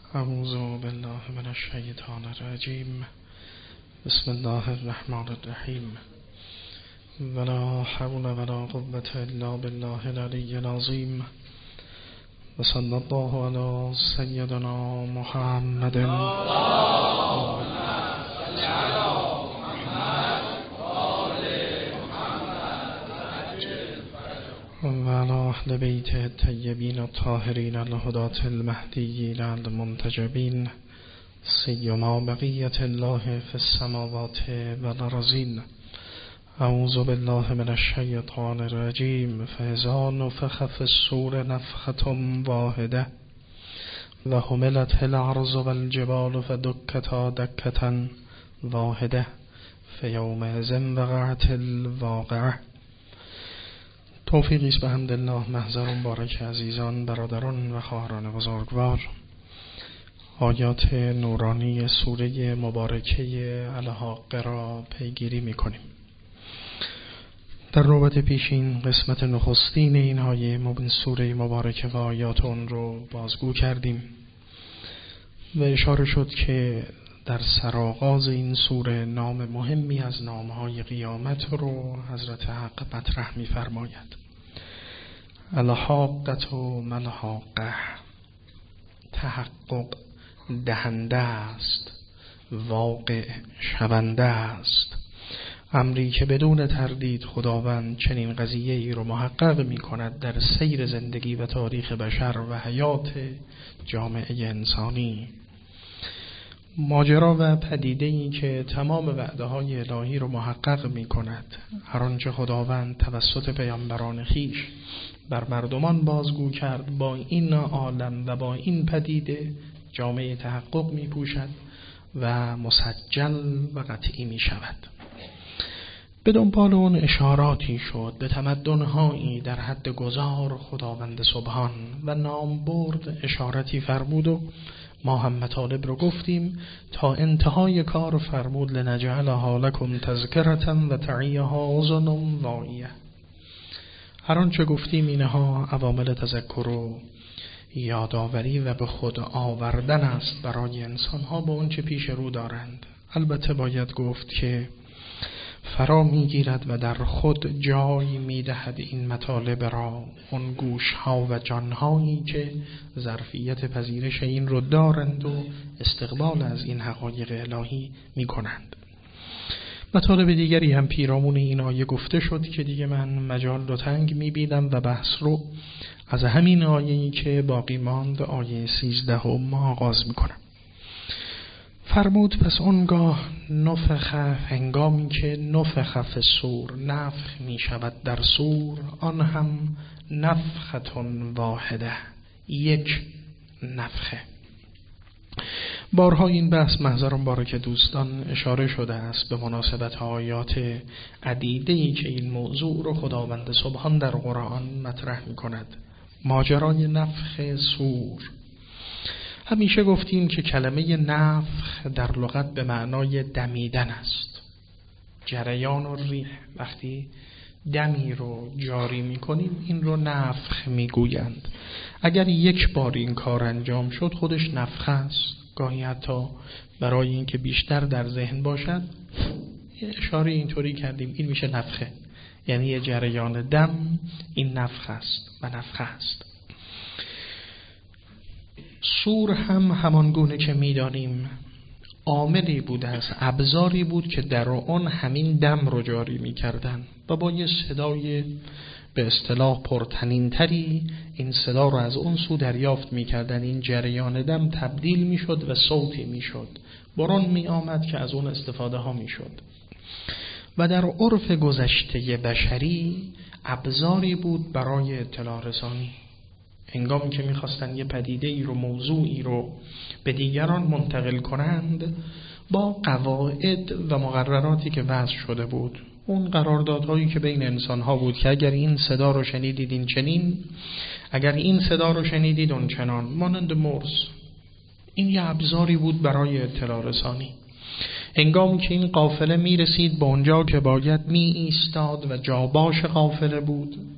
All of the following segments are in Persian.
اعوذ بالله من الشیطان الرجیم. بسم الله الرحمن الرحیم. ولا حول ولا قوة الا بالله العلی العظیم. و صلی الله علی سیدنا محمد و علی اهل بیت الطیبین الطاهرین الهداة المهدیین المنتجبین، سیما بقیة الله فی السماوات والارضین. اعوذ بالله من الشیطان الرجیم. فاذا نفخ فی الصور نفخة واحدة وحملت الارض والجبال فدکتا دکة واحدة فیومئذ وقعت الواقعة. توفیقی است به حمدالله. محضر مبارک عزیزان، برادران و خواهران بزرگوار، آیات نورانی سوره مبارکه الحاقه را پیگیری می‌کنیم. در نوبت پیشین قسمت نخستین این آیه سوره مبارکه و آیات اون رو بازگو کردیم و اشاره شد که در سرآغاز این سوره نام مهمی از نامهای قیامت رو حضرت حق مطرح می‌فرماید. الحاقة ملحاقه، تحقق دهنده است، واقع شونده است. امری که بدون تردید خداوند چنین قضیه ای رو محقق می کند در سیر زندگی و تاریخ بشر و حیات جامعه انسانی. ماجرا و پدیده ای که تمام وعده های الهی رو محقق می کند. هر آنچه خداوند توسط پیامبران خویش بر مردمان بازگو کرد، با این عالم و با این پدیده جامعه تحقق می پوشد و مسجل و قطعی می شود. به دنبال اون اشاراتی شد به تمدن‌هایی در حد گذار خداوند سبحان و نام برد اشارتی فرمود و ما هم مطالب رو گفتیم تا انتهای کار فرمود لنجعلها لکم تذکرة و تعیها اذن واعیة. هر آنچه گفتیم اینها عوامل تذکر و یادآوری و به خود آوردن است برای انسان‌ها با اون چه پیش رو دارند. البته باید گفت که فرا میگیرد و در خود جای میدهد این مطالب را اون گوش‌ها و جان‌هایی که ظرفیت پذیرش این رو دارند و استقبال از این حقایق الهی میکنند. مطالب دیگری هم پیرامون این آیه گفته شد که دیگه من مجال رو تنگ میبینم و بحث رو از همین آیه‌ای که باقی ماند، آیه 13 آغاز میکنم. فرمود پس اونگاه نفخ، هنگامی که نفخ فی الصور، نفخ می شود در صور، آن هم نفخة واحده، یک نفخه. بارها این بحث محضرم بارک دوستان اشاره شده است به مناسبت آیات عدیده‌ای که این موضوع رو خداوند سبحان در قرآن مطرح می کند. ماجرای نفخ صور. همیشه گفتیم که کلمه نفخ در لغت به معنای دمیدن است. جریان و ریح، وقتی دمی رو جاری می‌کنیم این رو نفخ می‌گویند. اگر یک بار این کار انجام شد خودش نفخ است. گاهی حتی برای اینکه بیشتر در ذهن باشد اشاره اینطوری کردیم این میشه نفخه، یعنی یه جریان دم، این نفخ است و نفخه است. صور هم همان گونه که می‌دانیم عاملی بود، از ابزاری بود که در آن همین دم رو جاری می‌کردن و با یه صدای به اصطلاح پرطنین تری این صدا رو از اون سو دریافت می‌کردن. این جریان دم تبدیل می‌شد و صوتی می‌شد، باران می‌آمد که از اون استفاده ها می‌شد و در عرف گذشته بشری ابزاری بود برای اطلاع رسانی. هنگامی که می‌خواستن یه پدیده ای رو، موضوعی رو به دیگران منتقل کنند، با قواعد و مقرراتی که وضع شده بود، اون قراردادهایی که بین انسان‌ها بود که اگر این صدا رو شنیدید این چنین، اگر این صدا رو شنیدید اون چنان، مانند مرز. این یه ابزاری بود برای اطلاع رسانی. هنگامی که این قافله می‌رسید به اونجا که باید ایستاد و جاباش قافله بود،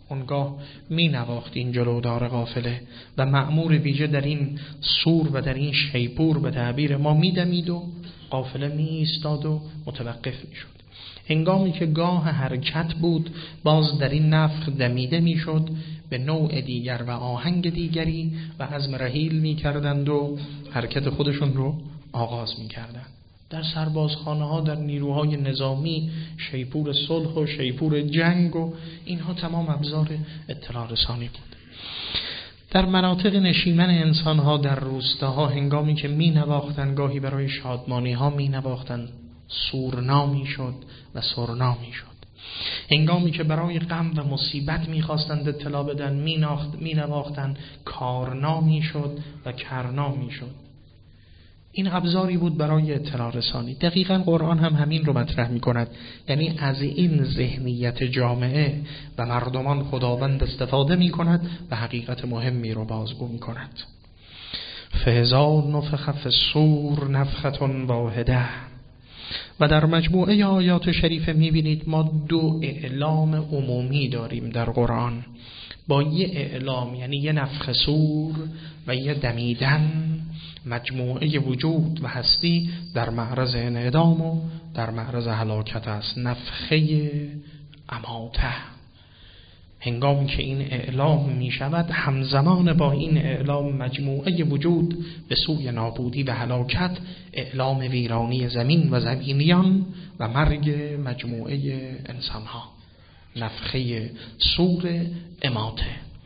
اونگاه می نواخت این جلودار قافله و مأمور ویژه در این سور و در این شیپور به تعبیر ما می دمید و قافله می ایستاد و متوقف می شد. هنگامی که گاه حرکت بود باز در این نفخ دمیده می شد به نوع دیگر و آهنگ دیگری و عزم رحیل می کردند و حرکت خودشون رو آغاز می کردند. در سربازخانه ها، در نیروهای نظامی، شیپور صلح و شیپور جنگ و اینها تمام ابزار اطلاع رسانی بود. در مناطق نشیمن انسان ها در روستاها هنگامی که می نواختن گاهی برای شادمانی ها می نواختن سورنا می شد و سرنا می شد. هنگامی که برای غم و مصیبت می خواستند اطلاع بدن می نواختن کارنا می شد و کرنا می شد. این ابزاری بود برای اطلاع رسانی. دقیقاً قرآن هم همین رو مطرح می کند. یعنی از این ذهنیت جامعه و مردمان خداوند استفاده می کند و حقیقت مهمی رو بازگو می کند. فاذا نفخ فی الصور نفخة واحده. و در مجموعه آیات شریفه می بینید ما دو اعلام عمومی داریم در قرآن، با یه اعلام یعنی یه نفخ صور و یه دمیدن مجموعه وجود و هستی در معرض انعدام و در معرض هلاکت است. نفخه اماته. هنگامی که این اعلام می شود همزمان با این اعلام مجموعه وجود به سوی نابودی و هلاکت، اعلام ویرانی زمین و زمینیان و مرگ مجموعه انسانها. نفخه صور اماته.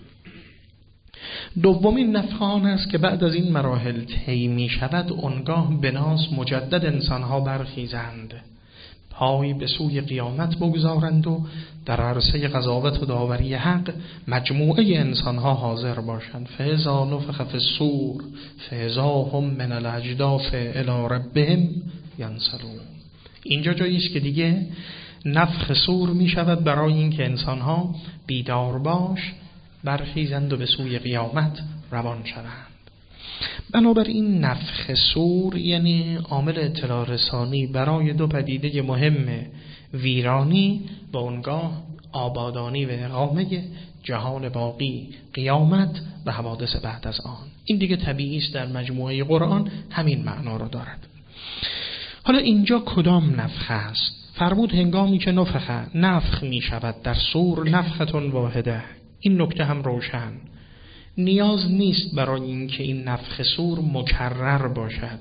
دومین نفخه آن است که بعد از این مراحل طی می شود آنگاه بناس مجدد انسانها برخیزند، پای به سوی قیامت بگذارند و در عرصه قضاوت و داوری حق مجموعه انسانها حاضر باشند. فاذا نفخ فی الصور فاذا هم من الاجداث الی ربهم ینسلون. اینجا جایی است که دیگه نفخ صور می شود برای اینکه انسانها بیدار باش برخیزند و به سوی قیامت روان شوند. بنابراین نفخ صور یعنی عامل اطلاع رسانی برای دو پدیده مهم، ویرانی و اونگاه آبادانی و اقامه جهان باقی، قیامت و حوادث بعد از آن. این دیگه طبیعی است در مجموعه قرآن همین معنا را دارد. حالا اینجا کدام نفخه است؟ فرمود هنگامی که نفخ می شود در صور نفخة واحده. این نکته هم روشن، نیاز نیست برای اینکه این نفخ صور مکرر باشد.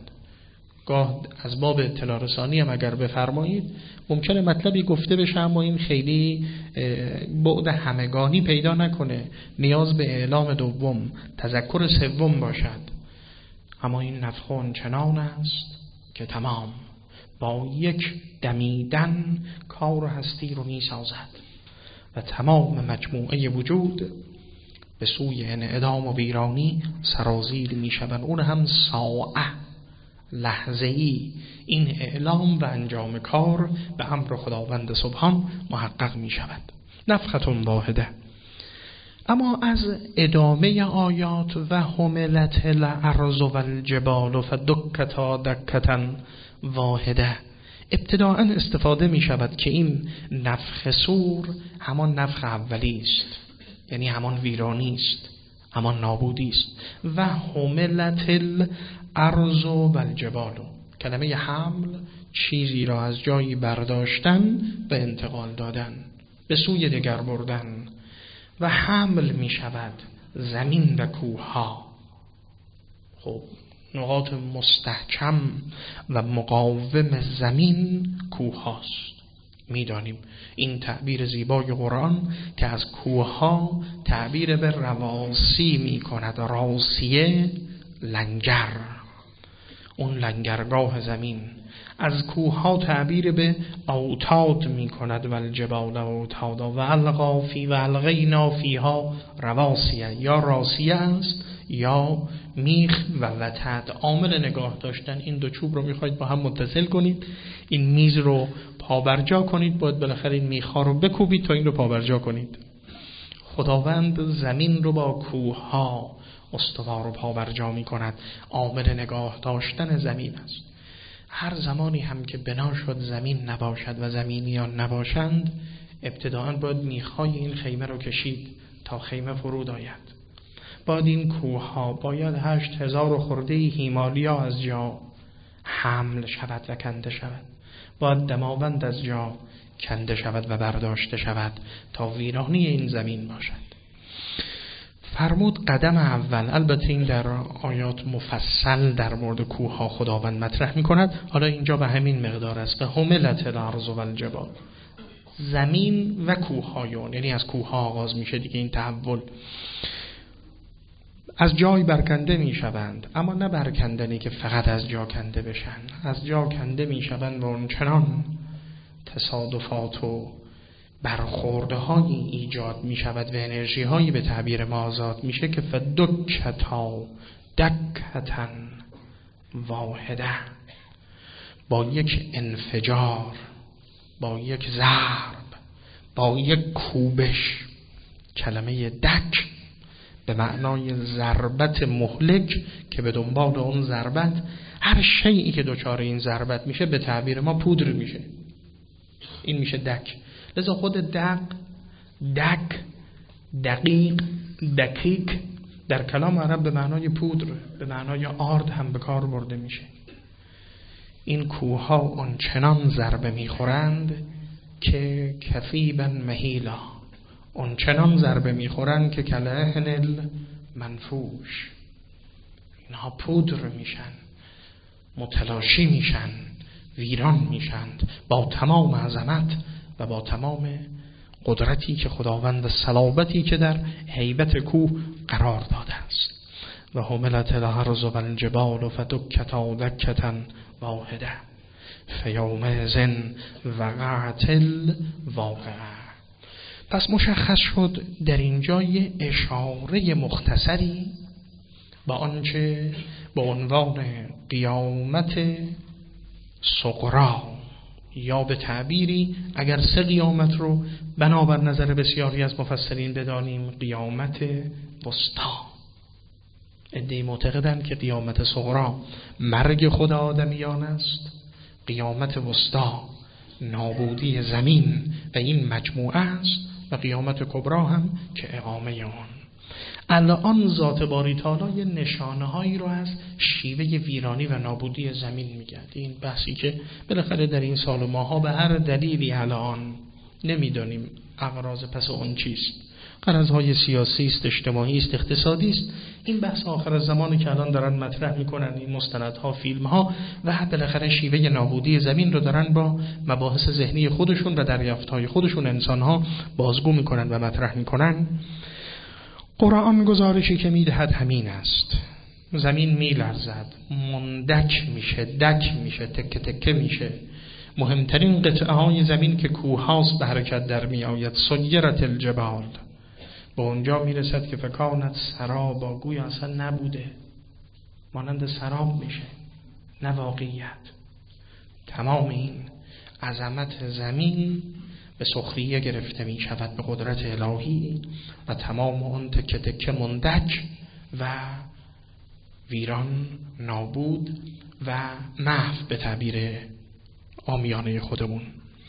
گاه از باب اطلاع رسانی هم اگر بفرمایید ممکنه مطلبی گفته بشه اما این خیلی بعد همگانی پیدا نکنه، نیاز به اعلام دوم، تذکر سوم باشد. اما این نفخ چنان است که تمام با یک دمیدن کار هستی رو می سازد و تمام مجموعه وجود به سوی انعدام و ویرانی سرازیر می شوند. اون هم ساعه، لحظه‌ای. این اعلام و انجام کار به امر خداوند سبحان محقق می شود. نفخة واحده. اما از ادامه آیات و حملت الارض و الجبال فدکتا دکة واحده ابتداءً استفاده می شود که این نفخ صور همان نفخ اولی است، یعنی همان ویرانی است، همان نابودی است. و حملت الارض و الجبال، کلمه حمل چیزی را از جایی برداشتن و انتقال دادن، به سوی دیگر بردن. و حمل می شود زمین و کوه ها. خب نقاط مستحکم و مقاوم زمین کوه هاست. میدانیم این تعبیر زیبای قرآن که از کوه ها تعبیر به رواسی می کند. راسیه لنگر، اون لنگرگاه زمین. از کوه ها تعبیر به اوتاد می کند. و الجبال اوتادا و القا فی و الغینا فیها رواسیه. یا راسیه است یا میخ و وتد. عامل نگاه داشتن، این دو چوب رو میخواید با هم متصل کنید، این میز رو پابرجا کنید، باید بالاخره این میخا رو بکوبید تا این رو پابرجا کنید. خداوند زمین رو با کوه ها استوار و پابرجا می کند. عامل نگاه داشتن زمین است. هر زمانی هم که بنا شد زمین نباشد و زمینیان نباشند، ابتداءً باید میخای این خیمه رو کشید تا خیمه فرود آید. باید این کوهها، باید 8000 خورده هیمالیا از جا حمل شود و کنده شود. باید دماوند از جا کنده شود و برداشته شود تا ویرانی این زمین باشد. فرمود قدم اول، البته این در آیات مفصل در مورد کوهها خداوند مطرح می کند، حالا اینجا به همین مقدار است. حملت الارض و الجبال، زمین و کوه‌هایون، یعنی از کوه‌ها آغاز میشه دیگه این تحول. از جای برکنده میشوند، اما نه برکندنی که فقط از جا کنده بشن، از جا کنده میشوند و اونچنان تصادفات و برخورده هایی ایجاد می شود و انرژی هایی به تعبیر ما آزاد میشه که فدکتا دکتن واحده، با یک انفجار، با یک ضرب، با یک کوبش. کلمه دک به معنای ضربت مهلک که به دنبال اون ضربت هر شیئی که دچار این ضربت میشه به تعبیر ما پودر میشه. این میشه دک. لذا خود دک، دقیق، دقیق در کلام عرب به معنای پودر، به معنای آرد هم به کار برده میشه. این کوه‌ها آنچنان ضربه میخورند که کثیبا مهیلا، آنچنان ضربه میخورند که کلهن المنفوش، اینها پودر میشن، متلاشی میشن، ویران میشند با تمام عظمت و با تمام قدرتی که خداوند و صلابتی که در هیبت کوه قرار داده است. و حملت الارض و الجبال فدکتا دکتا واحده فیومئذ وقعت الواقعه. پس مشخص شد در اینجا یه اشاره مختصری با آنچه با عنوان قیامت صغرا، یا به تعبیری اگر 3 قیامت رو بنابر نظر بسیاری از مفسرین بدانیم، قیامت وسطی. عده‌ای معتقدند که قیامت صغرا مرگ خود آدمیان است، قیامت وسطی نابودی زمین و این مجموعه است، و قیامت کبرا هم که اقامه آن. الان ذات باری تعالی یه نشانه هایی رو از شیوه ویرانی و نابودی زمین میگه. این بحثی که بالاخره در این سال و ماها به هر دلیلی الان نمیدانیم اغراض پس اون چیست، غرضهای سیاسی است، اجتماعی است، اقتصادی است. این بحث آخر زمانی که الان دارن مطرح میکنن، این مستندها، فیلمها، و بالاخره شیوه نابودی زمین رو دارن با مباحث ذهنی خودشون و دریافتهای خودشون انسانها بازگو میکنن و مطرح میکنن. قرآن گزارشی که میدهد همین است. زمین میلرزد، مندک میشه، دک میشه، تکه تکه میشه. مهمترین قطعه های زمین که کوه هاست به حرکت در می آید. سیرت الجبال، به اونجا میرسد که فکانت سرابا، گویا اصلا نبوده، مانند سراب میشه، نه واقعیت. تمام این عظمت زمین به سخریه گرفته می شود به قدرت الهی و تمام اون تکه تکه مندک و ویران، نابود و محو به تعبیر عامیانه خودمون.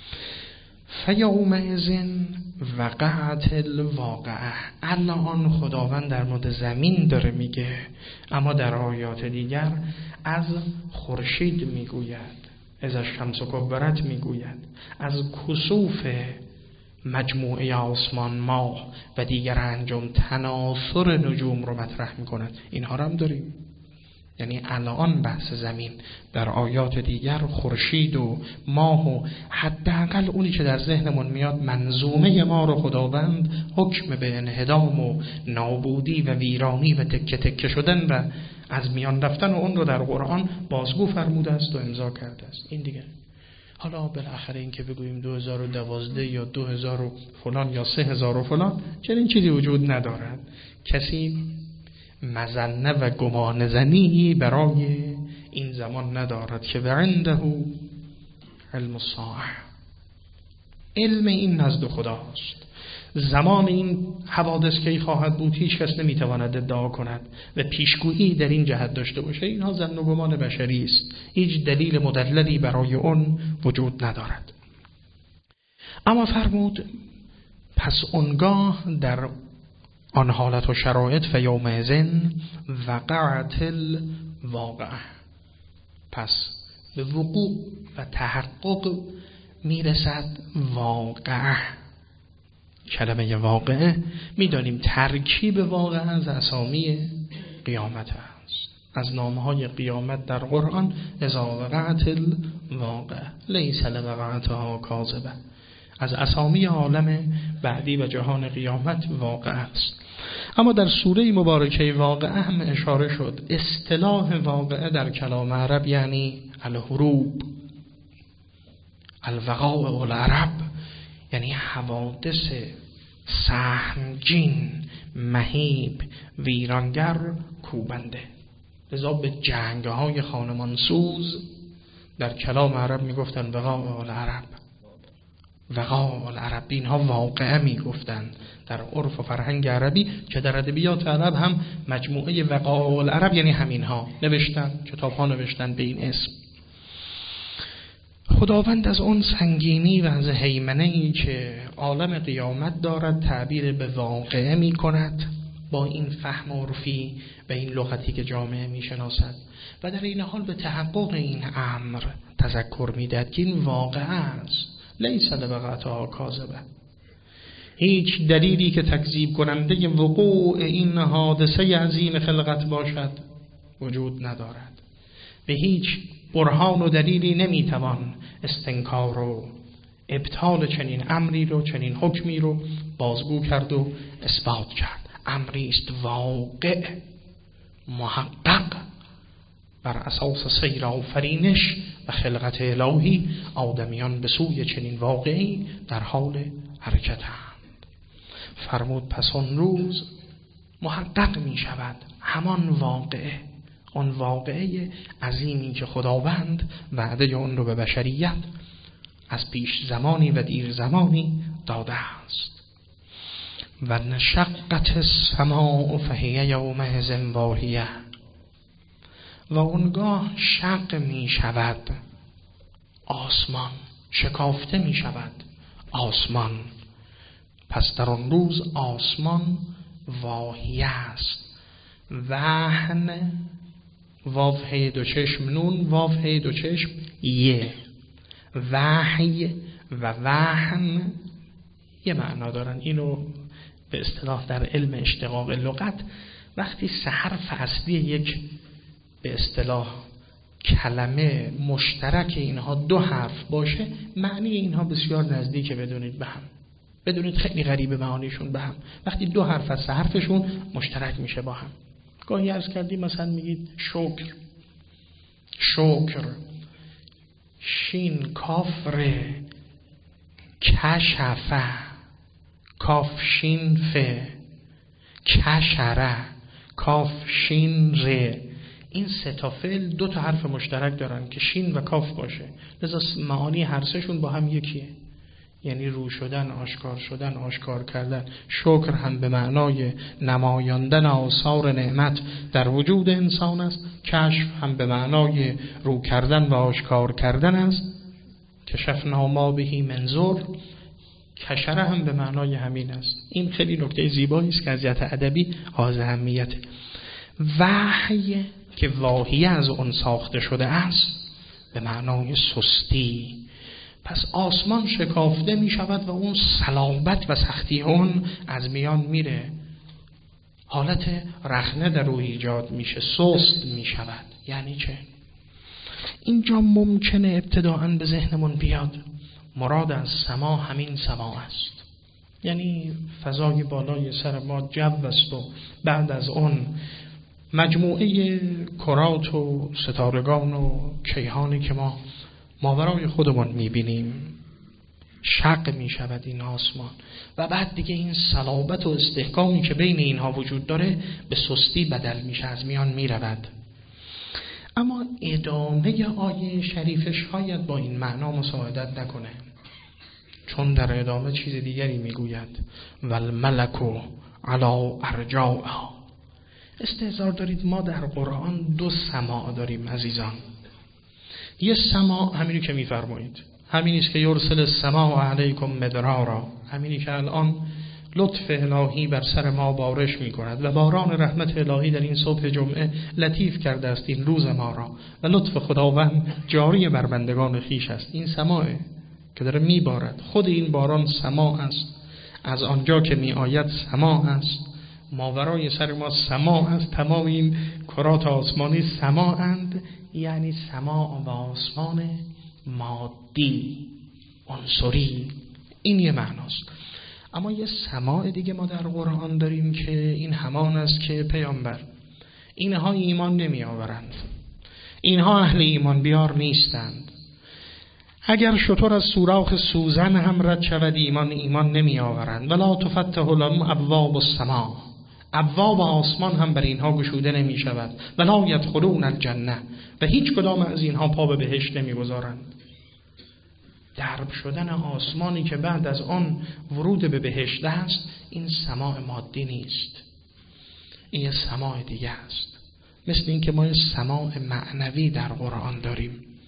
فیومئذ وقعت الواقعه. الان خداوند در مورد زمین داره میگه، اما در آیات دیگر از خورشید میگوید، از الشمس کبرت میگوید، از کسوف مجموعه آسمان، ماه و دیگر انجام تناثر نجوم رو مطرح میکند. اینها رو هم داریم. یعنی الان بحث زمین، در آیات دیگر خورشید و ماه و حداقل اونی که در ذهنمون میاد منظومه ما رو خداوند حکم به انهدام و نابودی و ویرانی و تکه تکه شدن و از میان رفتن و اون رو در قرآن بازگو فرموده است و امضا کرده است. این دیگه. حالا بالاخره این که بگوییم 2012 یا 2000 و فلان یا 3000 و فلان، چنین چیزی وجود ندارد. کسی مظنه و گمان زنی برای این زمان ندارد که عنده علم الساعه، علم این نزد خداست. زمان این حوادث کی خواهد بود هیچ کس نمیتواند ادعا کند و پیشگویی در این جهت داشته باشه. اینها ظن و گمان بشری است، هیچ دلیل مدللی برای اون وجود ندارد. اما فرمود پس اونگاه در آن حالت و شرایط فیومئذ وقعت الواقعه، پس به وقوع و تحقق میرسد واقعه. کلمه واقعه میدانیم ترکیب واقعه از اسامی قیامت است. از نامهای قیامت در قرآن اذا وقعت الواقعه لیس لوقعتها کاذبه، از اسامی عالم بعدی و جهان قیامت واقعه است. اما در سوره مبارکه واقعه هم اشاره شد. اصطلاح واقعه در کلام عرب یعنی الحروب، الوقائع العرب، یعنی حوادث سهمگین، مهیب، ویرانگر، کوبنده. لذا به جنگ‌های خانمانسوز در کلام عرب میگفتن وقائع العرب، وقائع العرب. اینها واقعه میگفتن در عرف و فرهنگ عربی، که در ادبیات عرب هم مجموعه وقائع العرب یعنی همینها نوشتن، کتاب‌ها نوشتن به این اسم. خداوند از اون سنگینی و از هیمنه‌ای که عالم قیامت دارد تعبیر به واقعه می کند با این فهم عرفی و این لغتی که جامعه می شناسد، و در این حال به تحقق این امر تذکر می دهد که این واقعه است، لیس لوقعتها کاذبه. هیچ دلیلی که تکذیب کننده وقوع این حادثه عظیم خلقت باشد وجود ندارد. به هیچ برهان و دلیلی نمیتوان استنکار و ابطال چنین امری رو، چنین حکمی رو بازگو کرد و اثبات کرد. امری است واقع، محقق، بر اساس سیر آفرینش و خلقت الهی آدمیان به سوی چنین واقعی در حال حرکتند. فرمود پس آن روز محقق می شود همان واقعه، آن واقعه عظیمی که خداوند وعده اون رو به بشریت از پیش زمانی و دیر زمانی داده است. و نشقت السماء فهی یومئذ واهیه، و اونگاه شق می شود آسمان، شکافته می شود آسمان. پس در آن روز آسمان واهیه است. وهن، واو هی دو چشم نون، واو هی دو چشم یه. وحی و وهن یه معنا دارن. اینو به اصطلاح در علم اشتقاق لغت وقتی سه حرف اصلی یک به اصطلاح کلمه مشترک اینها دو حرف باشه، معنی اینها بسیار نزدیکه، بدونید به هم، بدونید خیلی غریبه معانیشون به هم. وقتی دو حرف از سه حرفشون مشترک میشه با هم. گاهی عرض کردیم مثلا میگید شکر، شکر، شین کاف ر، کشفه، کاف شین ف، کشره، کاف شین ر. این سه تا فعل دو تا حرف مشترک دارن که شین و کاف باشه، لذا معانی هر سهشون با هم یکیه، یعنی رو شدن، آشکار شدن، آشکار کردن. شکر هم به معنای نمایاندن آثار نعمت در وجود انسان است. کشف هم به معنای رو کردن و آشکار کردن است. کشفنا ما بهی من ضر. کشره هم به معنای همین است. این خیلی نکته زیبایی است که از جهت ادبی حائز اهمیته. وحی که واهی از اون ساخته شده است به معنای سستی. پس آسمان شکافته می شود و اون صلابت و سختی اون از میان میره، حالت رخنه در او ایجاد میشه، سست می شود. یعنی چه؟ اینجا ممکنه ابتداءً به ذهنمون بیاد مراد از سما همین سما است، یعنی فضای بالای سر ما جو است و بعد از اون مجموعه کرات و ستارگان و کیهانی که ما ماورای خودمون میبینیم. شق میشود این آسمان و بعد دیگه این صلابت و استحکامی که بین اینها وجود داره به سستی بدل میشه، از میان میرود. اما ادامه آیه شریف شاید با این معنا مساعدت نکنه، چون در ادامه چیز دیگری میگوید والملک علی ارجائها. استحضار دارید ما در قرآن دو سماع داریم عزیزان. یه سماع همینی که میفرمایید، همینی است که یرسل السماء علیکم مدرارا، همینی که الان لطف الهی بر سر ما بارش می کند و باران رحمت الهی در این صبح جمعه لطیف کرده است این روز ما را و لطف خداوند جاری بر بندگان خویش است. این سماع که داره می بارد، خود این باران سماع است، از آنجا که می آید سماع است، ماورای سر ما سماع است، تمام این کرات آسمانی سماع اند، یعنی سماع و آسمان مادی عنصری. این یه معناست. اما یه سماع دیگه ما در قرآن داریم که این همان است که پیامبر اینها ایمان نمی آورند، اینها اهل ایمان بیار نیستند. اگر شتر از سوراخ سوزن هم رد شود ایمان نمی آورند. ولا تفتح لهم ابواب السماء، ابواب آسمان هم بر اینها گشوده نمی شود. ولا یدخلون الجنه، و هیچ کدام از اینها پا به بهشت نمی گذارند. درب شدن آسمانی که بعد از آن ورود به بهشت است، این سماع مادی نیست، این سماع دیگه است. مثل این که ما سماع معنوی در قرآن داریم.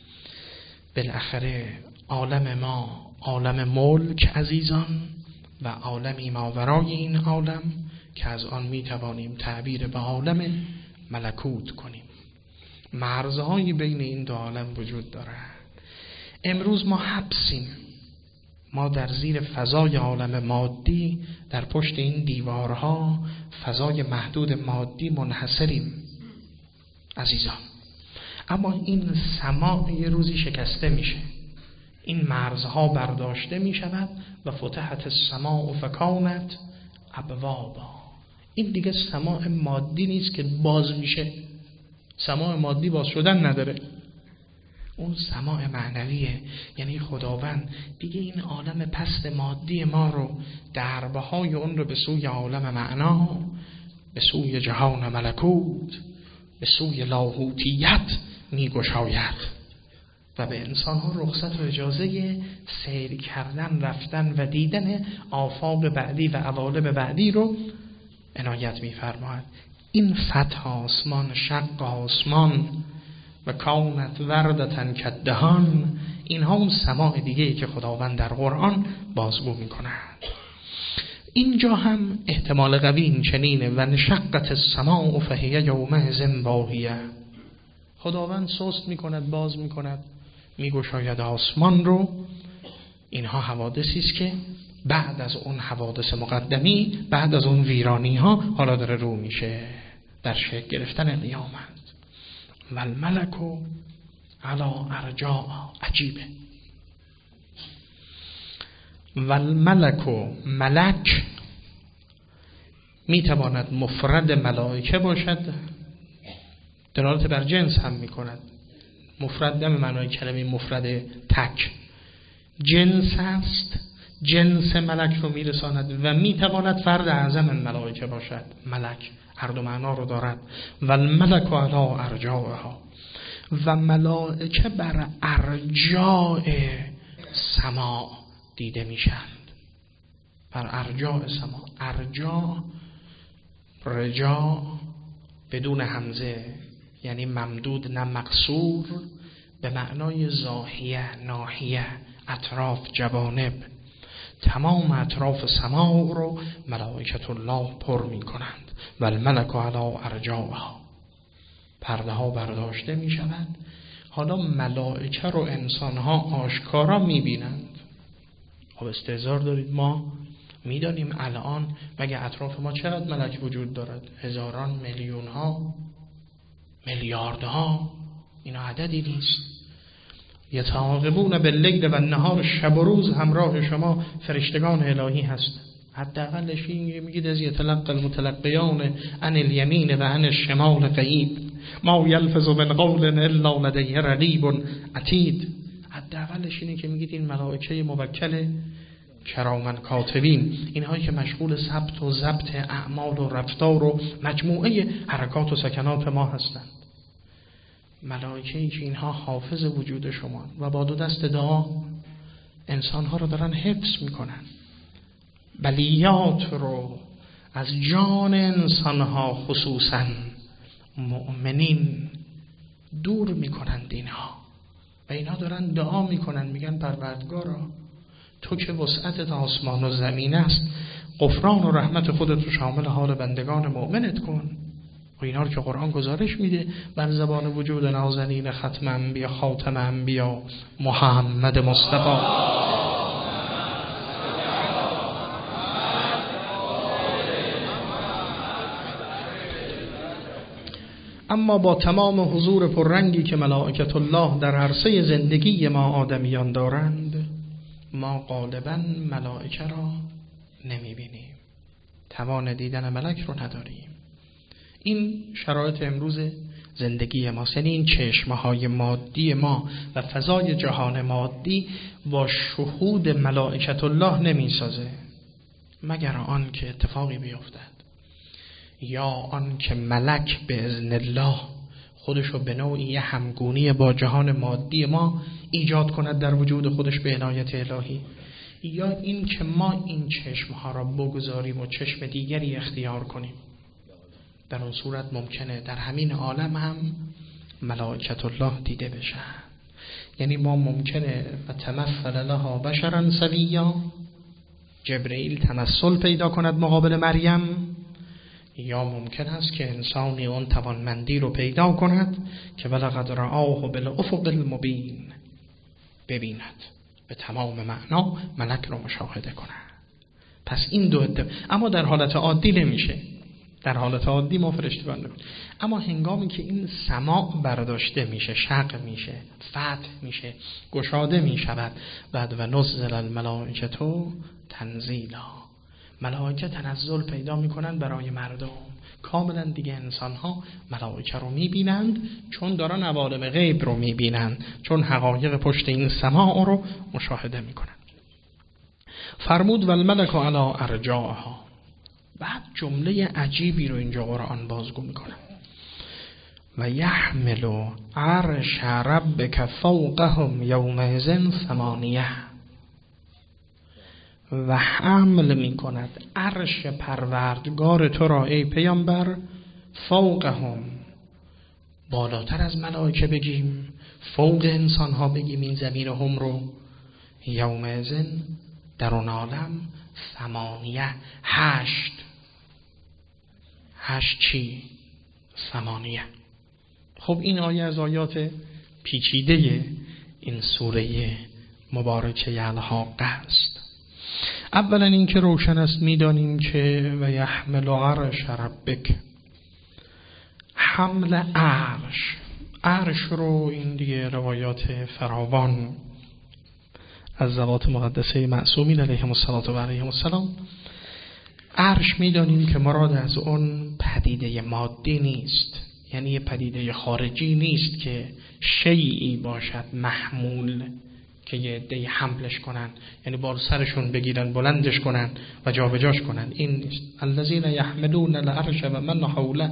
بالاخره عالم ما عالم ملک عزیزان و عالمی ماورای این عالم که از آن می توانیم تعبیر به عالم ملکوت کنیم. مرزهایی بین این دو عالم وجود دارد. امروز ما حبسیم، ما در زیر فضای عالم مادی، در پشت این دیوارها فضای محدود مادی منحصریم عزیزان. اما این سماع یه روزی شکسته میشه، این مرزها برداشته میشود و فتحت السماء فکانت ابوابا. این دیگه سماع مادی نیست که باز میشه، سماع مادی باز شدن نداره، اون سماع معنویه. یعنی خداوند دیگه این عالم پست مادی ما رو، دربهای اون رو به سوی عالم معنا، به سوی جهان ملکوت، به سوی لاهوتیت می گشاید و به انسان ها رخصت و اجازه سیر کردن، رفتن و دیدن آفاق بعدی و عوالم بعدی رو عنایت می فرماید. این فتح آسمان، شق آسمان و کانت وردتن کدهان، اینها اون سماع دیگه‌ای که خداوند در قرآن بازگو می‌کند. اینجا هم احتمال قوی این چنینه و نشقت السماء فهی یومئذ واهیه. خداوند سست می‌کند، باز می‌کند، می‌گشاید آسمان رو. اینها حوادثی است که بعد از اون حوادث مقدمی، بعد از اون ویرانی‌ها حالا داره رو میشه در شکل گرفتن قیامت. و الملک علی ارجاء، عجیبه. و الملک، ملک میتواند مفرد ملائکه باشد، دلالت بر جنس هم میکند. مفرد به معنای کلمه مفرد تک، جنس است، جنس ملک رو میرساند و میتواند فرد اعظم ملائکه باشد. ملک هر دو معنا رو دارد. و الملک علی ارجاءها، و ملائکه بر ارجاء سماع دیده میشند، بر ارجاء سماع. ارجاء، رجاء بدون همزه، یعنی ممدود نه مقصور، به معنای زاحیه، ناحیه، اطراف، جوانب. تمام اطراف سماع رو ملائکت الله پر می کنند. و الملک علی ارجاءها، پرده ها برداشته می شود. حالا ملائکه رو انسان ها آشکارا می بینند. خب استهزار دارید، ما می دانیم الان مگه اطراف ما چقدر ملک وجود دارد؟ هزاران، میلیون ها، میلیاردها، اینا عددی نیست. یتعاقبون باللیل و النهار، شب و روز همراه شما فرشتگان الهی هست. حداقلش این میگید از یتلقى المتلقیان عن الیمین و عن الشمال قعید، ما یلفظ من قول الا لدیه رقیب عتید. حداقلش اینه که میگید این ملائکه موکل کرامن کاتبین، اینهایی که مشغول ثبت و ضبط اعمال و رفتار و مجموعه حرکات و سکنات ما هستند. ملائکه‌ای که اینها حافظ وجود شما و با دو دست دعا انسانها رو دارن حفظ میکنن، بلیات رو از جان انسانها خصوصا مؤمنین دور میکنند. اینها و اینا دارن دعا میکنن، میگن پروردگارا تو که وسعت آسمان و زمین است، غفران و رحمت خودت رو شامل حال بندگان مؤمنت کن. و اینا رو که قرآن گزارش میده بر زبان وجود نازنین ختم انبیا خاتم انبیا محمد مصطفی. اما با تمام حضور پررنگی که ملائکت الله در عرصه زندگی ما آدمیان دارند، ما غالباً ملائکه را نمیبینیم، توان دیدن ملک رو نداریم. این شرایط امروز زندگی ما، یعنی این چشمهای مادی ما و فضای جهان مادی با شهود ملائکت الله نمیسازه، مگر آن که اتفاقی بیفتد یا آن که ملک به اذن الله خودشو به نوعی همگونی با جهان مادی ما ایجاد کند در وجود خودش به عنایت الهی، یا این که ما این چشمها را بگذاریم و چشم دیگری اختیار کنیم. در اون صورت ممکنه در همین عالم هم ملائکت الله دیده بشن. یعنی ما ممکنه و تمثل لها بشرا سویا، جبرئیل تمثل پیدا کند مقابل مریم، یا ممکن است که انسانی اون توانمندی رو پیدا کند که ولقد رآه بالافق المبین، ببیند به تمام معنا ملک رو مشاهده کند. پس این دو اما در حالت عادی نمیشه. در حالت عادی ما فرشته بنده کنیم، اما هنگامی که این سماع برداشته میشه، شق میشه، فتح میشه، گشاده میشود، بعد و نزل الملائکه تنزیلا، ملائکه تنزل پیدا میکنن برای مردم. کاملا دیگه انسان ها ملائکه رو میبینند، چون دارن عوالم غیب رو میبینند، چون حقایق پشت این سماع رو مشاهده میکنند. فرمود والملک علی ارجاها. بعد جمله عجیبی رو اینجا قرآن بازگو میکنه، و یحمل عرش ربک فوقهم یومئذ ثمانیه، و حمل میکند عرش پروردگار تو را ای پیامبر، فوقهم، بالاتر از ملائکه بگیم، فوق انسان ها بگیم این زمین هم رو، یومئذ در اون عالم، ثمانیه، هشت چی؟ ثمانیه. خب این آیه از آیات پیچیده این سوره مبارکه الحاقه است. اولا این که روشن است، میدانیم که و یحمل عرش ربک، حمل عرش رو این دیگه روایات فراوان از ذوات مقدسه معصومین علیهم السلام. عرش میدانیم که مراد از اون پدیده مادی نیست، یعنی یه پدیده خارجی نیست که شیئی باشد محمول که یه عده‌ای حملش کنن، یعنی بار سرشون بگیرن بلندش کنن و جابجاش کنن. این نیست. الذین یحملون العرش و من حوله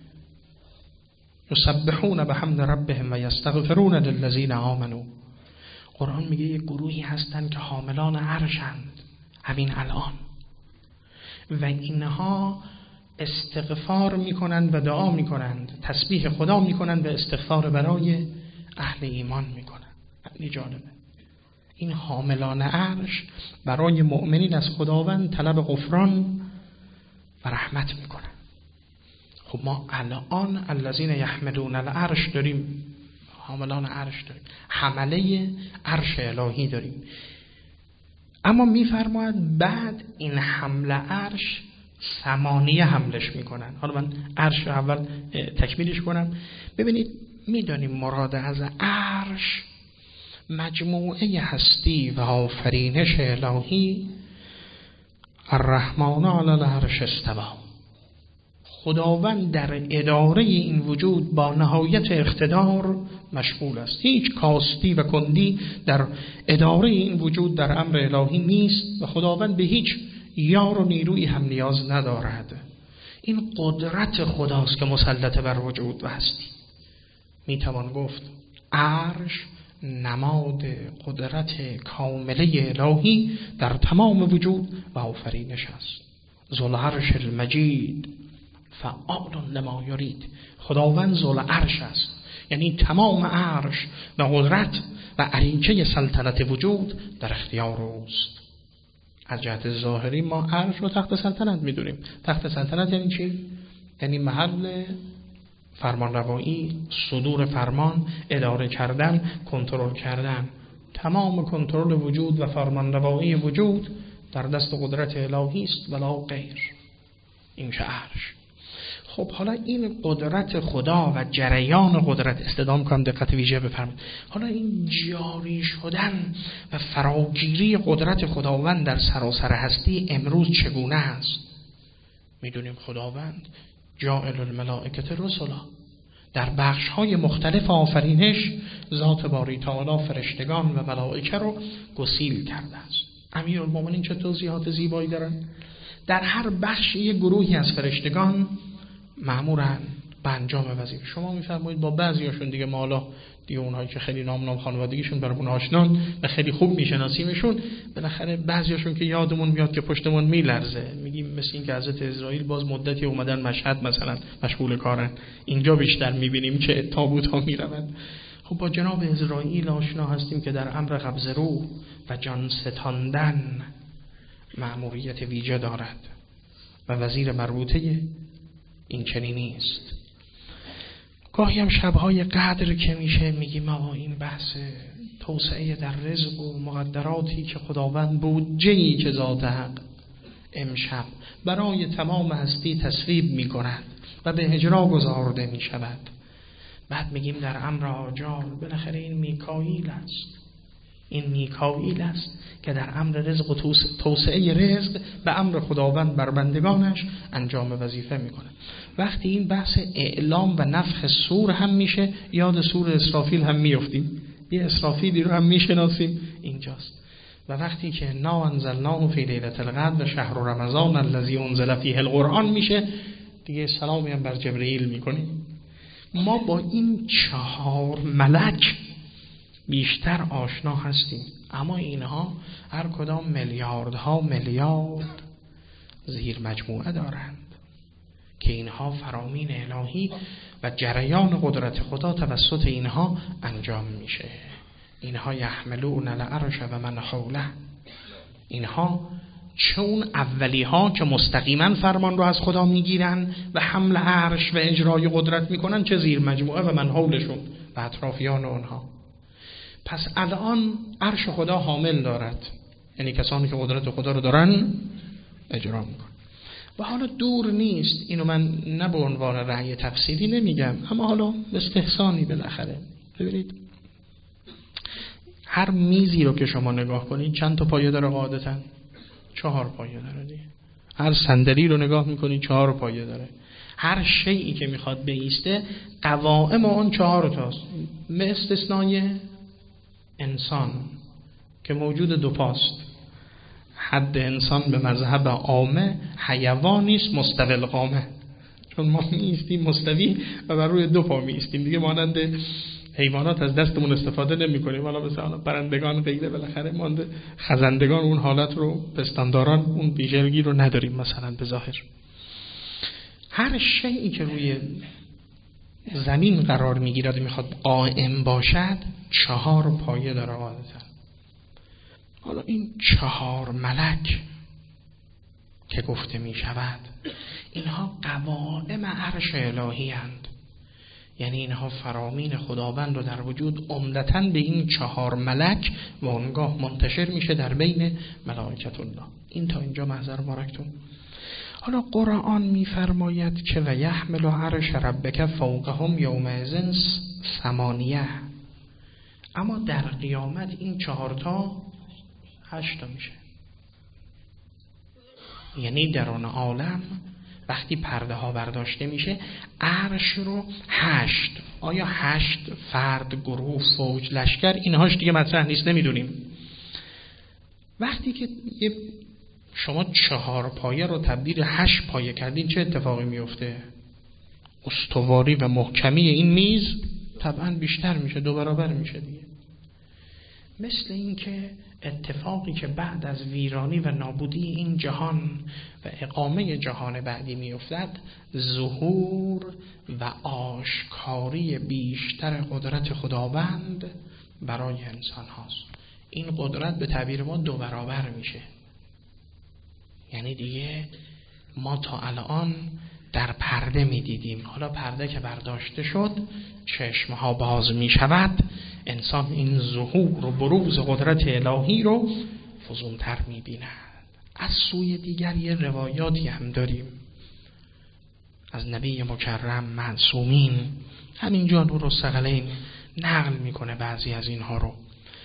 یسبحون بحمد ربهم و یستغفرون للذین آمنوا. قرآن میگه یک گروهی هستن که حاملان عرشند همین الان، و اینها استغفار میکنند و دعا میکنند، تسبیح خدا میکنند و استغفار برای اهل ایمان میکنند. خیلی جالبه. این حاملان عرش برای مؤمنین از خداوند طلب غفران و رحمت میکنند. خب ما الان الذین یحملون العرش داریم، حاملان عرش داریم، حمله عرش الهی داریم. اما میفرماید بعد این حمله عرش ثمانیه حملش میکنن. حالا من عرش اول تکمیلش کنم. ببینید میدانیم مراد از عرش مجموعه هستی و آفرینش الهی. الرحمن علی العرش استوى. خداوند در اداره این وجود با نهایت اقتدار مشغول است. هیچ کاستی و کندی در اداره این وجود در امر الهی نیست و خداوند به هیچ یار و نیرویی هم نیاز ندارد. این قدرت خداست که مسلط بر وجود و هستی. میتوان گفت عرش نماد قدرت کامله الهی در تمام وجود و آفرینش است. ذوالعرش المجید فعال لما یرید. خداوند ذوالعرش است، یعنی تمام عرش و قدرت و اریکه سلطنت وجود در اختیار اوست. از جهت ظاهری ما عرش رو تخت سلطنت میدونیم. تخت سلطنت یعنی چی؟ یعنی محل فرمانروایی، صدور فرمان، اداره کردن، کنترل کردن. تمام کنترل وجود و فرمانروایی وجود در دست قدرت الهی است ولا غیر. این چه عرش. خب حالا این قدرت خدا و جریان قدرت، استدام کنم دقت ویژه بفرمایید، حالا این جاری شدن و فراگیری قدرت خداوند در سراسر هستی امروز چگونه است؟ میدونیم خداوند جاعل الملائکه رسلا، در بخش‌های مختلف آفرینش ذات باری تعالی فرشتگان و ملائکه رو گسیل کرده است. امیرالمومنین چه توضیحات زیبایی دارن؟ در هر بخش یک گروهی از فرشتگان مأمورن به انجام وظیفه. شما میفرمایید با بعضیاشون دیگه ما حالا دیگه اونهایی که خیلی نام خانوادگیشون برامون آشنان و خیلی خوب میشناسیمشون، بالاخره بعضیاشون که یادمون میاد که پشتمون میلرزه، میگیم مثل این که حضرت اسرائیل باز مدتی اومدن مشهد مثلا مشغول کارن، اینجا بیشتر میبینیم که تابوت ها میروند. خب با جناب اسرائیل آشنا هستیم که در امر قبض روح و جان ستاندن مأموریت ویژه دارد و وزیر مربوطه این چنینی است. گاهی هم شبهای قدر که میشه میگیم آقا این بحث توسعه در رزق و مقدراتی که خداوند بودجه‌ای که ذات حق امشب برای تمام هستی تصویب میکند و به اجرا گذارده میشود. بعد میگیم در امر آجال بالاخره این میکائیل است. این میکائیل است که در امر رزق و توسعه رزق به امر خداوند بر بندگانش انجام وظیفه میکنه. وقتی این بحث اعلام و نفخ صور هم میشه یاد صور اسرافیل هم میافتیم، یه اسرافیلی رو هم میشناسیم اینجاست. و وقتی که انا انزلناه فی لیلة القدر و شهر رمضان الذی انزل فیه القرآن میشه دیگه سلامی هم بر جبرئیل میکنیم. ما با این 4 ملک بیشتر آشنا هستیم، اما اینها هر کدام میلیاردها میلیارد زیر مجموعه دارند که اینها فرامین الهی و جریان قدرت خدا توسط اینها انجام میشه. اینها یحملون العرش و من حوله، اینها چون اولی ها که مستقیما فرمان رو از خدا میگیرن و حمل عرش و اجرای قدرت میکنن، چه زیر مجموعه و من حولشون و اطرافیان اونها. پس الان عرش خدا حامل دارد، یعنی کسانی که قدرت خدا رو دارن اجرا میکنن. و حالا دور نیست، اینو من نه به عنوان رأی تفسیری نمیگم، اما حالا استحسانی بالاخره. ببینید هر میزی رو که شما نگاه کنید چند تا پایه داره؟ قاعدتاً 4 پایه داره دیگه. هر صندلی رو نگاه میکنید 4 پایه داره. هر شیئی که میخواد بایسته قوائم اون 4 تاست، به استثنای انسان که موجود 2 پاست. حد انسان به مذهب عامه حیوان نیست مستوی القامه، چون ما میایستیم مستوی و بر روی 2 پا میایستیم دیگه، مانند حیوانات از دستمون استفاده نمی‌کنیم. حالا مثلا پرندگان غیره بالاخره مانده، خزندگان اون حالت رو، پستانداران اون بیژلگی رو نداریم مثلا به ظاهر. هر شیئی که روی زمین قرار میگیرد و میخواد قائم باشد 4 پایه داره قاعدتا. حالا این 4 ملک که گفته میشود اینها قوائم عرش الهی اند، یعنی اینها فرامین خداوند رو در وجود عمدتاً به این 4 ملک و اونگاه منتشر میشه در بین ملائکت الله. این تا اینجا محضر بارکتون. حالا قرآن میفرماید که و یحمل عرش ربک فوقهم یومئذ 8، اما در قیامت این 4 تا 8 تا میشه. یعنی در اون عالم وقتی پرده ها برداشته میشه عرش رو 8. آیا 8 فرد، گروه، فوج، لشکر، اینهاش دیگه مطرح نیست، نمیدونیم. وقتی که شما 4 پایه رو تبدیل 8 پایه کردین چه اتفاقی میفته؟ استواری و محکمی این میز طبعا بیشتر میشه، 2 برابر میشه دیگه. مثل اینکه اتفاقی که بعد از ویرانی و نابودی این جهان و اقامه جهان بعدی میافتد، ظهور و آشکاری بیشتر قدرت خداوند برای انسان هاست. این قدرت به تعبیر ما 2 برابر میشه. یعنی دیگه ما تا الان در پرده میدیدیم، حالا پرده که برداشته شد، چشمها باز میشود، انسان این ظهور و بروز قدرت الهی رو فزونتر میبیند. از سوی دیگر یه روایاتی هم داریم از نبی مکرم معصومین، همینجا نور الثقلین نقل میکنه بعضی از اینها رو.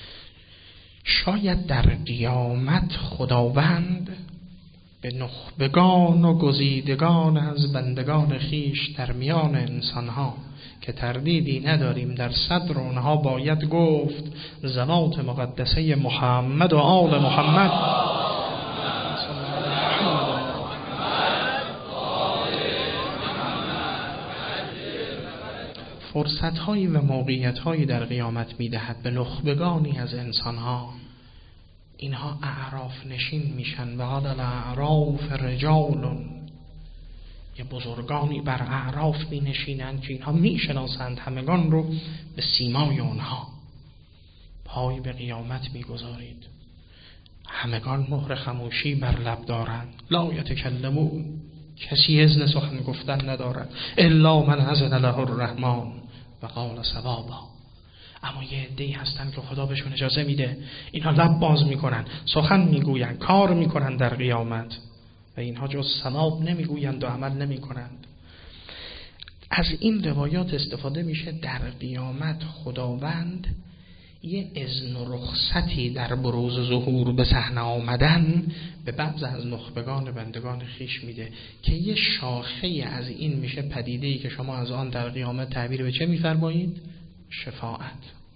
شاید در قیامت خداوند به نخبگان و گزیدگان از بندگان خیش در میان انسانها که تردیدی نداریم در صدر اونها باید گفت ذوات مقدسه محمد و آل محمد فرصت‌هایی و موقعیت‌هایی در قیامت می‌دهد به نخبگانی از انسان‌ها. اینها اعراف نشین میشن و قال الاعراف رجال، یه بزرگانی بر اعراف می نشینند که اینها میشناسند همگان رو به سیمای اونها. پای به قیامت میگذارید، همگان مهر خموشی بر لب دارند، لا یتکلمون، کسی اذن سخن گفتن ندارد، الا من اذن له الرحمن و قال صوابا. اما یه عده‌ای هستن که خدا بهشون اجازه میده، اینها لب باز میکنن، سخن میگوین، کار میکنن در قیامت و اینها جز صواب نمیگویند و عمل نمیکنند. از این روایات استفاده میشه در قیامت خداوند یه اذن و رخصتی در بروز ظهور به صحنه آمدن به بعض از نخبگان بندگان خیش میده که یه شاخه از این میشه پدیده‌ای که شما از آن در قیامت تعبیر به چه میفرمایید؟ شفاعت.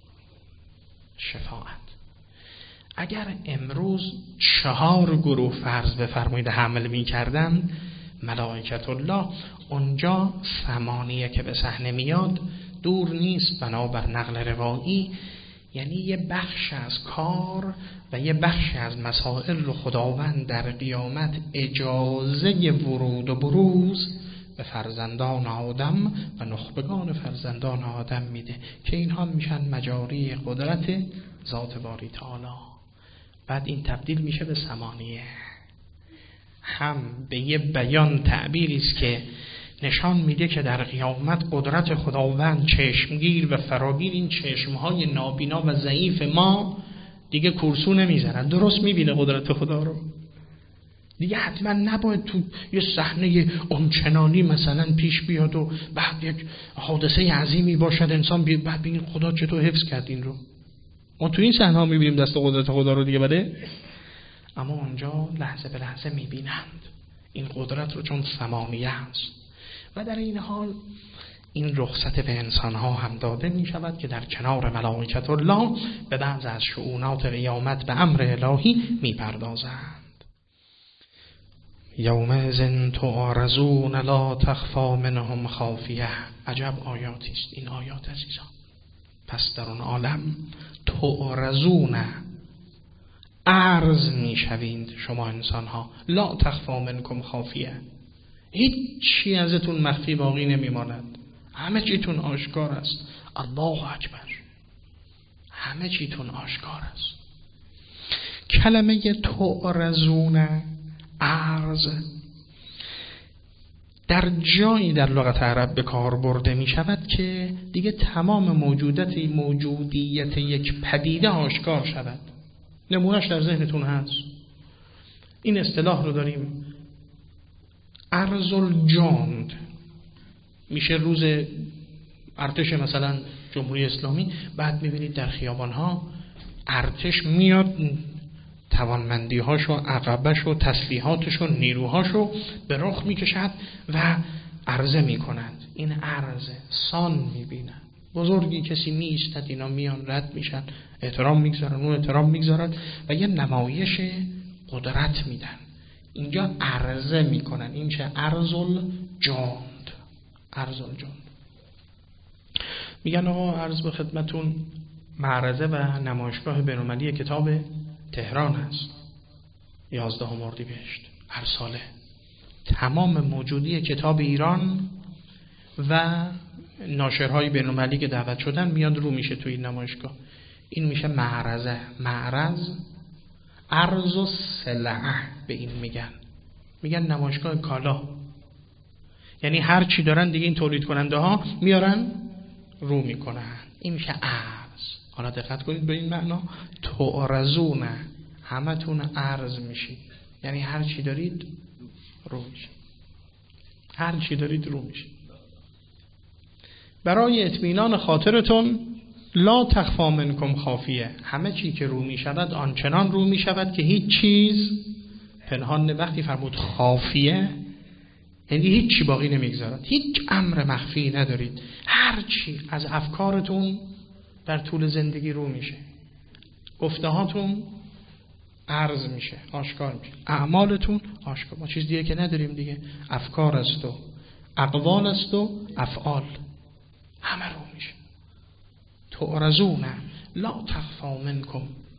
اگر امروز 4 گروه فرض بفرمایید حمل میکردن ملائکت الله، اونجا 8 که به صحنه میاد دور نیست بنابر نقل روایی، یعنی یه بخش از کار و یه بخش از مسائل رو خداوند در قیامت اجازه ورود و بروز به فرزندان آدم و نخبگان فرزندان آدم میده که اینها میشن مجاری قدرت ذات باری تعالی. بعد این تبدیل میشه به 8، هم به یه بیان تعبیری است که نشان میده که در قیامت قدرت خداوند چشمگیر و فراگیر این چشمهای نابینا و ضعیف ما دیگه کورسو نمیزنن، درست میبینه قدرت خدا رو. دیگه حتما نباید تو یه صحنه اونچنانی مثلا پیش بیاد و بعد یک حادثه عظیمی باشد انسان بعد ببین خدا چطور حفظ کرد این رو. ما تو این صحنه ها میبینیم دست قدرت خدا رو دیگه، بله، اما اونجا لحظه به لحظه میبینند این قدرت رو، چون 8 است. و در این حال این رخصت به انسان ها هم داده می شود که در کنار ملائکت الله به بعض از شؤونات قیامت به امر الهی می پردازند. یومئذ تعرضون لا تخفی منهم خافیه. عجب آیاتی است این آیات عزیزان. پس در اون عالم تعرضون، عرض می شوید شما انسان ها، لا تخفی منکم خافیه، هیچ چی ازتون مخفی باقی نمیماند، همه چیتون آشکار است. الله اکبر، همه چیتون آشکار است. کلمه تعرضون، عرض، در جایی در لغت عرب به کار برده می شود که دیگه تمام موجودیت یک پدیده آشکار شود. نمونهش در ذهنتون هست. این اصطلاح رو داریم عرض الجند. میشه روز ارتش مثلا جمهوری اسلامی، بعد میبینید در خیابانها ارتش میاد توانمندی‌هاشو، عقبه‌شو، تسلیحاتشو، نیروهاشو به رخ میکشد و عرضه میکنند. این عرضه سان میبینند. بزرگی کسی میایستد، اینا میان رد میشن، احترام میگذارن، اون احترام میگذارن و یه نمایش قدرت میدن. اینجا عرضه میکنن. این چه؟ عرض الجند. عرض الجند. میگن آقا عرض به خدمتون معرضه و نمایشگاه بین‌المللی کتاب تهران است. 11 اردیبهشت هر ساله تمام موجودی کتاب ایران و ناشرهای بین‌المللی که دعوت شدن میاد رو میشه توی این نمایشگاه. این میشه معرضه. معرض ارز و سلعه به این میگن نمایشگاه کالا، یعنی هر چی دارن دیگه این تولید کننده ها میارن رو میکنن. این میشه ارز. حالا دقت کنید به این معنا، تعرضون، همتون ارز میشید، یعنی هر چی دارید رو میشه، هر چی دارید رو میشه. برای اطمینان خاطرتون لا تخفا منکم خافیه، همه چی که رو میشود آنچنان رو میشود که هیچ چیز پنهان. وقتی فرمود خافیه یعنی هیچ چی باقی نمیگذارد، هیچ امر مخفی ندارید، هر چی از افکارتون در طول زندگی رو میشه، گفته هاتون عرض میشه، آشکار میشه، اعمالتون آشکار. ما چیز دیگه که نداریم دیگه، افکار است و اقوال است و افعال، همه رو میشه. تعرضون لا تخفا منکم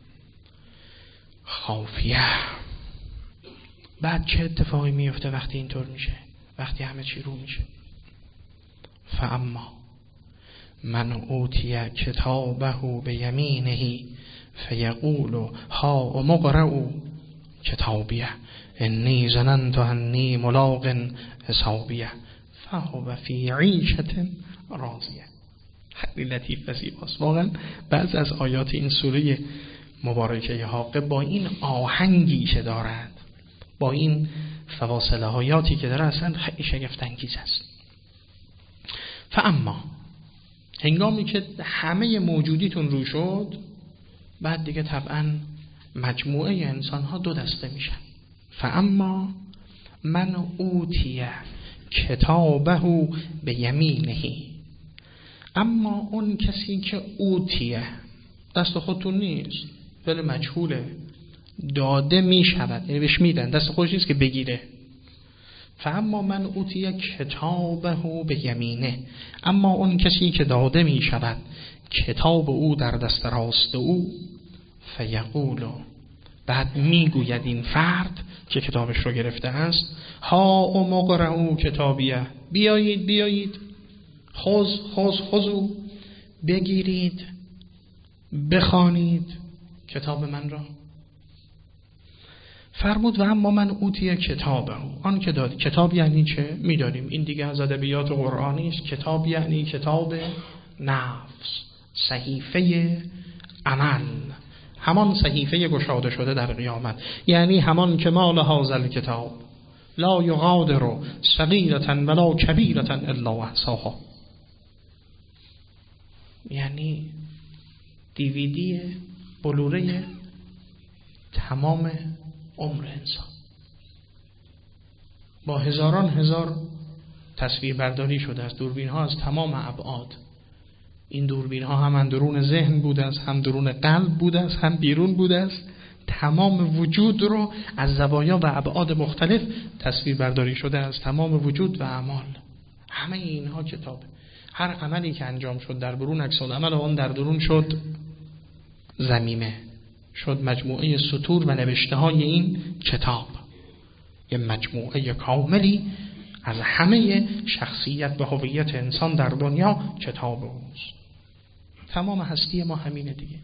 خافیه. بعد چه اتفاقی میفته وقتی اینطور میشه؟ وقتی همه چی رو میشه، فاما من اوتی کتابه بیمینه فیقول ها مقرؤ کتابیه انی ظننت انی ملاق حسابیه فهو فی عیشة راضیه. خیلی لطیف و زیباست واقعا. بعض از آیات این سوره مبارکه حاقه با این آهنگی که دارد، با این فواصل آیاتی که داره، اصلا خیلی شگفت انگیز است. فاما، هنگامی که همه موجودیتون رو شد، بعد دیگه طبعا مجموعه انسان ها دو دسته میشن. فاما من اوتیه کتابه به یمینه، اما اون کسی که اوتیه دست خودتون نیست، فعل مجهوله، داده میشود، یعنی بهش میدن، دست خودش نیست که بگیره. فاما من اوتیه کتابه به یمینه، اما اون کسی که داده میشود کتاب او در دست راست او، فیقولو، بعد میگوید این فرد که کتابش رو گرفته است، ها مقرؤ کتابیه، بیایید خذوا، بگیرید بخوانید کتاب من را. فرمود و اما من اوتی کتابه، آن که داد. کتاب یعنی چه؟ میدانیم این دیگه از ادبیات قرآنی است. کتاب یعنی کتاب نفس، صحیفه عمل، همان صحیفه گشاده شده در قیامت، یعنی همان که مال هذا کتاب لا یغادر صغیرة ولا کبیرة الا احصاها، یعنی دیویدی بلوره تمام عمر انسان، با هزاران هزار تصویر برداری شده از دوربین ها از تمام ابعاد. این دوربین ها هم اندرون ذهن بوده است، هم درون قلب بوده است، هم بیرون بوده است. تمام وجود رو از زوایا و ابعاد مختلف تصویر برداری شده از تمام وجود و اعمال. همه اینها کتاب. هر عملی که انجام شد در برون، عکس العمل آن در درون شد ضمیمه، شد مجموعه سطور و نوشته های این کتاب. یه مجموعه کاملی از همه شخصیت و هویت انسان در دنیا کتاب اوست. تمام هستی ما همینه دیگه.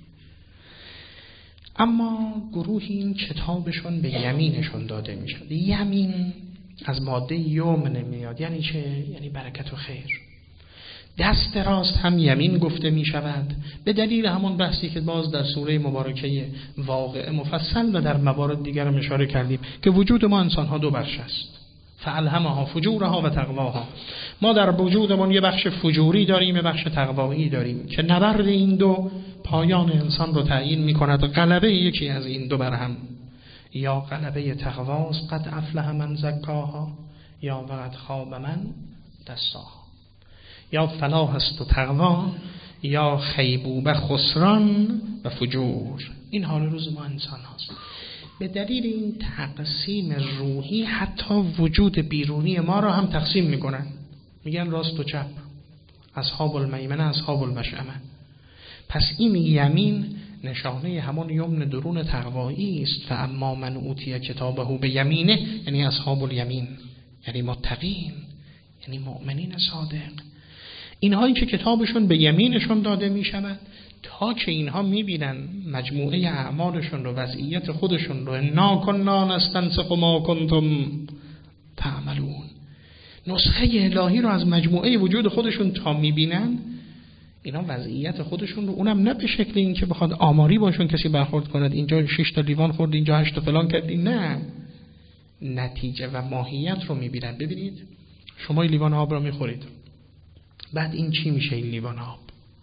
اما گروهی این کتابشون به یمینشون داده می شد. یمین از ماده یمن میاد، یعنی چه؟ یعنی برکت و خیر. دست راست هم یمین گفته می شود، به دلیل همون بحثی که باز در سوره مبارکه واقعه مفصل و در موارد دیگر هم اشاره کردیم که وجود ما انسان ها دو بخش است، فالهمها فجورها و تقواها. ما در وجودمون یه بخش فجوری داریم، یه بخش تقوایی داریم که نبرد این دو پایان انسان رو تعیین می کند. غلبه یکی از این دو بر هم، یا غلبه تقواست، قد افلح من زکاها، یا قد خاب من دساها. یا فلاح است و تقوا، یا خیبوبه خسران و فجور. این حال روز ما انسان هاست. به دلیل این تقسیم روحی حتی وجود بیرونی ما را هم تقسیم میکنن، میگن راست و چپ، اصحاب المیمنه اصحاب المشأمه. پس این یمین نشانه همون یمن درون تقوایی است. فاما من اوتی کتابه به یمینه، یعنی اصحاب الیمین، یعنی متقین، یعنی مؤمنین صادق، اینهایی که کتابشون به یمینشون داده می شود تا که اینها می بینن مجموعه اعمالشون رو، وضعیت خودشون رو، انا کنا نستنسخ ما کنتم تعملون، نسخه الهی رو از مجموعه وجود خودشون تا می بینن، اینا وضعیت خودشون رو، اونم نه به شکل این که بخواد آماری باشون کسی برخورد کند اینجا 6 تا لیوان خورد اینجا 8 تا فلان کردی، نه، نتیجه و ماهیت رو میبینن. ببینید شما این لیوان آب رو میخورید، بعد این چی میشه؟ این لیوان آب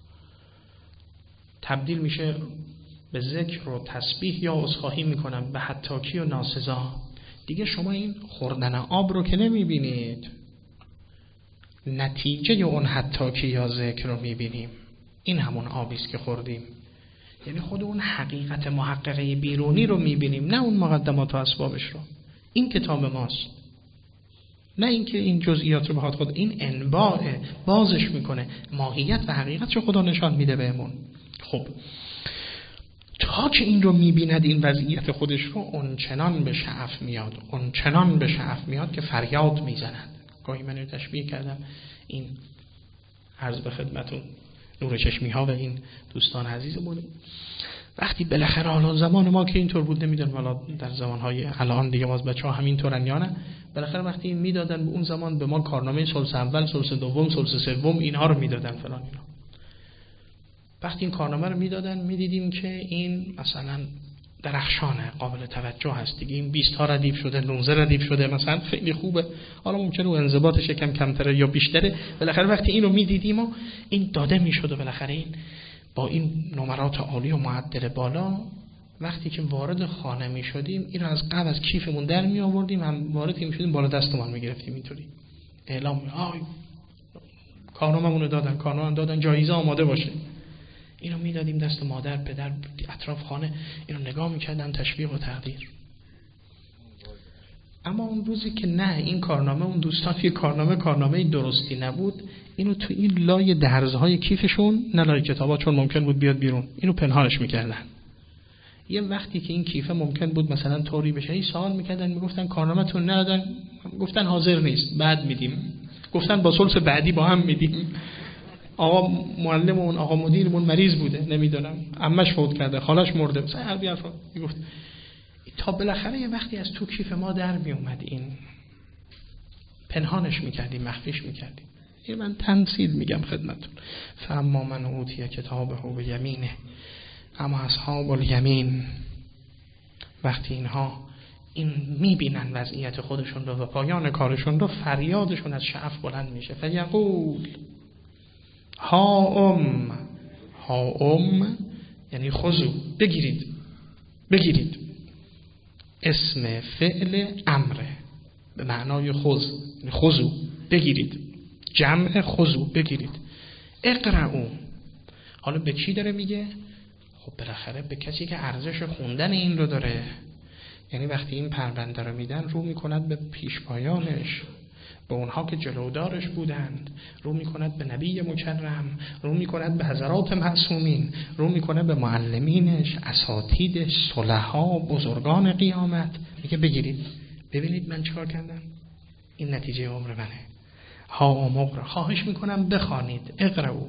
تبدیل میشه به ذکر و تسبیح یا عذرخواهی میکنم، به حتاکی و ناسزا. دیگه شما این خوردن آب رو که نمیبینید، نتیجه اون حتاکی یا ذکر رو میبینیم. این همون آبیست که خوردیم، یعنی خود اون حقیقت محققه بیرونی رو میبینیم، نه اون مقدمات و اسبابش رو. این کتاب ماست، نه اینکه این جزئیات رو بخواد خود، این انباء بازش میکنه، ماهیت و حقیقت رو خدا نشان میده بهمون. خب تا که این رو میبیند، این وضعیت خودش رو، اون چنان به شعف میاد، اون چنان به شعف میاد که فریاد میزند. گاهی من رو تشبیه کردم، این عرض به خدمتون نور چشمی ها و این دوستان عزیزمون، وقتی بالاخره حالا زمان ما که اینطور بود، نمیدونم حالا در زمانهای الان دیگه باز بچه‌ها همینطورن یا نه، بالاخره وقتی این میدادن به اون زمان به ما کارنامه ثلث اول، ثلث دوم، ثلث سوم اینها رو میدادن فلان اینا. وقتی این کارنامه رو میدادن میدیدیم که این مثلا درخشانه، قابل توجه هست دیگه، این 20 ها ردیف شده، 19 ردیف شده، مثلا خیلی خوبه. حالا ممکنه اون انضباطش کم کمتره یا بیشتره، بالاخره وقتی اینو میدیدیم و این داده میشد و بالاخره این با این نمرات عالی و معدل بالا، وقتی که وارد خانه میشدیم این رو از قبل از کیفمون در می آوردیم، هم وارد میشدیم بالا دستمون میگرفتیم، اینطوری اعلام کارنامه‌مون رو دادن، کارنامه دادن، جایزه آماده باشه. اینو میدادیم دست مادر، پدر، اطراف خانه اینو نگاه میکردن، تشویق و تقدیر. اما اون روزی که نه، این کارنامه، اون دوستان که کارنامه درستی نبود، اینو تو این لای درزهای کیفشون، نه لای کتابا چون ممکن بود بیاد بیرون، اینو پنهانش میکردن. یه وقتی که این کیفه ممکن بود مثلا طوری بشه، این سوال میکردن، میگفتن کارنامه‌تون ندادن، گفتن حاضر نیست، بعد میدیم، گفتن با ثلث بعدی با هم میدیم. آقا معلممون، آقا مدیرمون مریض بوده، نمیدونم عمش فوت کرده، خالش مرده، مثلا هر بیار میگفت، تا بالاخره یه وقتی از تو کیف ما در می اومد، این پنهانش میکردیم، مخفیش میکردیم. این من تمثیل میگم خدمتتون. فاما من اوتی کتابه به یمینه، اما اصحاب الیمین وقتی اینها این میبینن وضعیت خودشون رو و پایان کارشون رو، فریادشون از شعف بلند میشه. فیقول ها یعنی خذو، بگیرید. اسم فعل امره به معنای خذ، یعنی خذو، بگیرید، جمع خذو، بگیرید. اقرأوا، حالا به کی داره میگه؟ خب بالاخره به کسی که ارزش خوندن این رو داره. یعنی وقتی این پرونده رو میدن، رو میکند به پیشپایانش، به اونها که جلودارش بودند، رو میکند به نبی مکرم، رو میکند به حضرات معصومین، رو میکند به معلمینش، اساتیدش، صلحا، بزرگان قیامت. میگه بگیرید، ببینید من چیکار کردم، این نتیجه عمر منه. ها مقرا، خواهش میکنم بخوانید. اقرأوا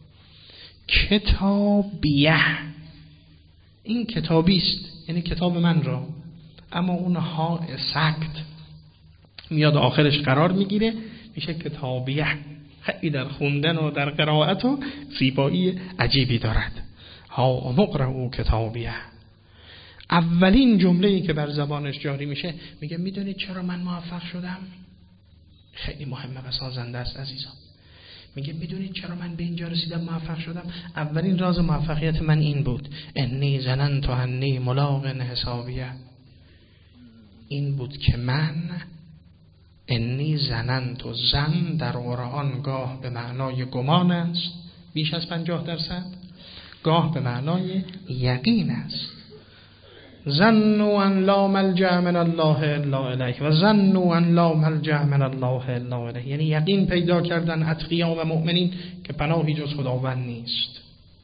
کتابیه، این کتابیست، یعنی کتاب من را. اما اون ها سکت میاد آخرش قرار میگیره، میشه کتابیه. خیلی در خوندن و در قرائت و زیبایی عجیبی دارد. ها مقرأوا کتابیه. اولین جمله‌ای که بر زبانش جاری میشه، میگه میدونید چرا من موفق شدم؟ خیلی مهمه و سازنده است عزیزان. میگه میدونید چرا من به اینجا رسیدم، موفق شدم؟ اولین راز موفقیت من این بود، انی ظننت انی ملاق حسابیه. این بود که من، انی ظننت، و ظن در قرآن گاه به معنای گمان است بیش از 50%، گاه به معنای یقین است. ظنوا ان لا ملجأ من الله الا الیه و ظنوا ان لا ملجأ من الله الا الیه، یعنی یقین پیدا کردن اتقیا و مؤمنین که پناهی جز خداوند نیست.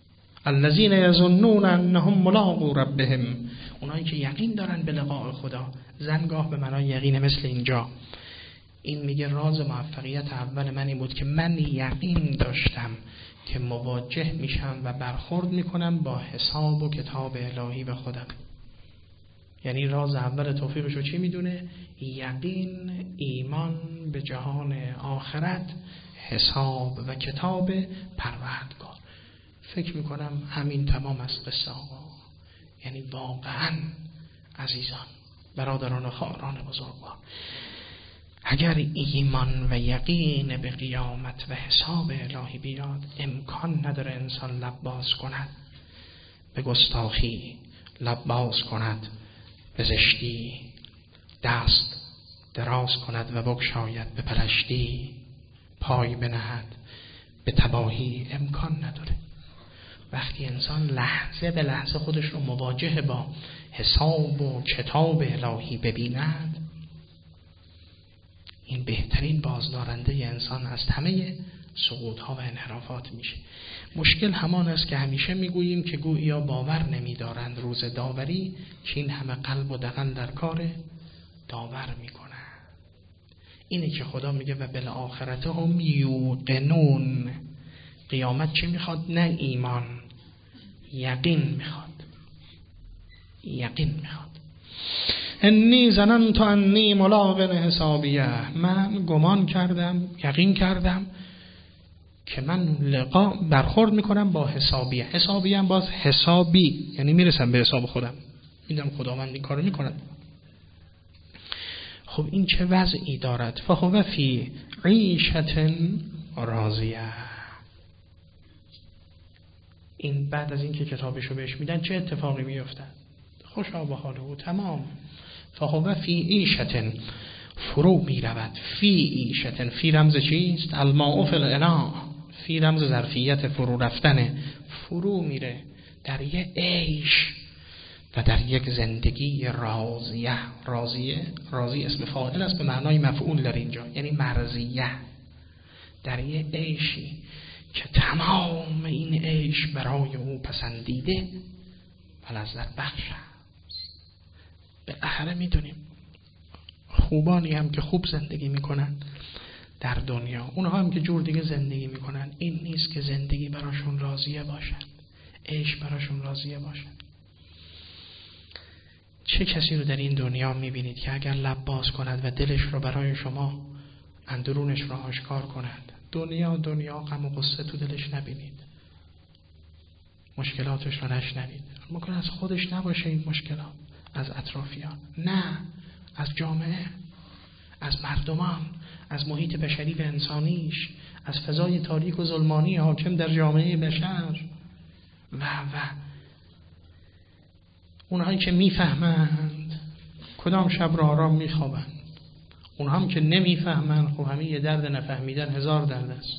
الذین یظنون انهم ملاقو ربهم، اونایی که یقین دارن به لقاء خدا. زنگاه به معنای یقین مثل اینجا. این میگه راز موفقیت اول من این بود که من یقین داشتم که مواجه میشم و برخورد میکنم با حساب و کتاب الهی به خودم. یعنی راز اول توفیقش رو چی میدونه؟ یقین، ایمان به جهان آخرت، حساب و کتاب پروردگار. فکر میکنم همین تمام از قصه آقا. یعنی واقعا عزیزان، برادران و خواهران بزرگوار، اگر ایمان و یقین به قیامت و حساب الهی بیاد، امکان نداره انسان لب باز کند به گستاخی، لب باز کند به زشتی، دست دراز کند و بگشاید به پلشتی، پای بنهد به تباهی. امکان نداره. وقتی انسان لحظه به لحظه خودش رو مواجه با حساب و کتاب الهی ببیند، این بهترین بازدارنده انسان از همه سقوط‌ها و انحرافات میشه. مشکل همان است که همیشه میگوییم که گوییا باور نمی‌دارند روز داوری که این همه قلب و دهن در کار داور میکنن. اینه که خدا میگه و بالآخرت هم یوقنون. قیامت چی میخواد؟ نه ایمان، یقین میخواد. یقین میخواد. انی ظننت انی ملاق حسابیه، من گمان کردم، یقین کردم که من لقا برخورد میکنم با حسابیه. حسابیه هم باز حسابی، یعنی میرسم به حساب خودم، میدم خداوند این کارو میکند. خب این چه وضعی دارد؟ فهو فی عیشت راضیه. این بعد از اینکه کتابشو بهش میدن چه اتفاقی میفته؟ خوشا به حال او تمام. فهو فی عیشت، فرو میرود. فی عیشت، فی رمز چیست؟ الماء فی الاناء. فی رمز ظرفیت فرو رفتنه. فرو میره در یک عیش و در یک زندگی راضیه. راضی اسم فاعل است، به معنای مفعول در اینجا، یعنی مرضیه. در یک عیشی که تمام این عیش برای او پسندیده و لذت بخش است. بالاخره میدونیم خوبانی هم که خوب زندگی میکنن در دنیا، اونها هم که جور دیگه زندگی میکنن، این نیست که زندگی براشون راضیه باشن، عیش براشون راضیه باشن. چه کسی رو در این دنیا میبینید که اگر لب باز کند و دلش رو برای شما، اندرونش رو آشکار کند، دنیا غم و غصه تو دلش نبینید، مشکلاتش رو نشنوید. ممکن از خودش نباشه این مشکلات، از اطرافیان، نه، از جامعه، از مردمان، از محیط بشری و انسانیش، از فضای تاریک و ظلمانی حاکم در جامعه بشر و اونهایی که میفهمند کدام شب را آرام میخوابند، اونها هم که نمیفهمند خب همین یه درد نفهمیدن هزار درد است.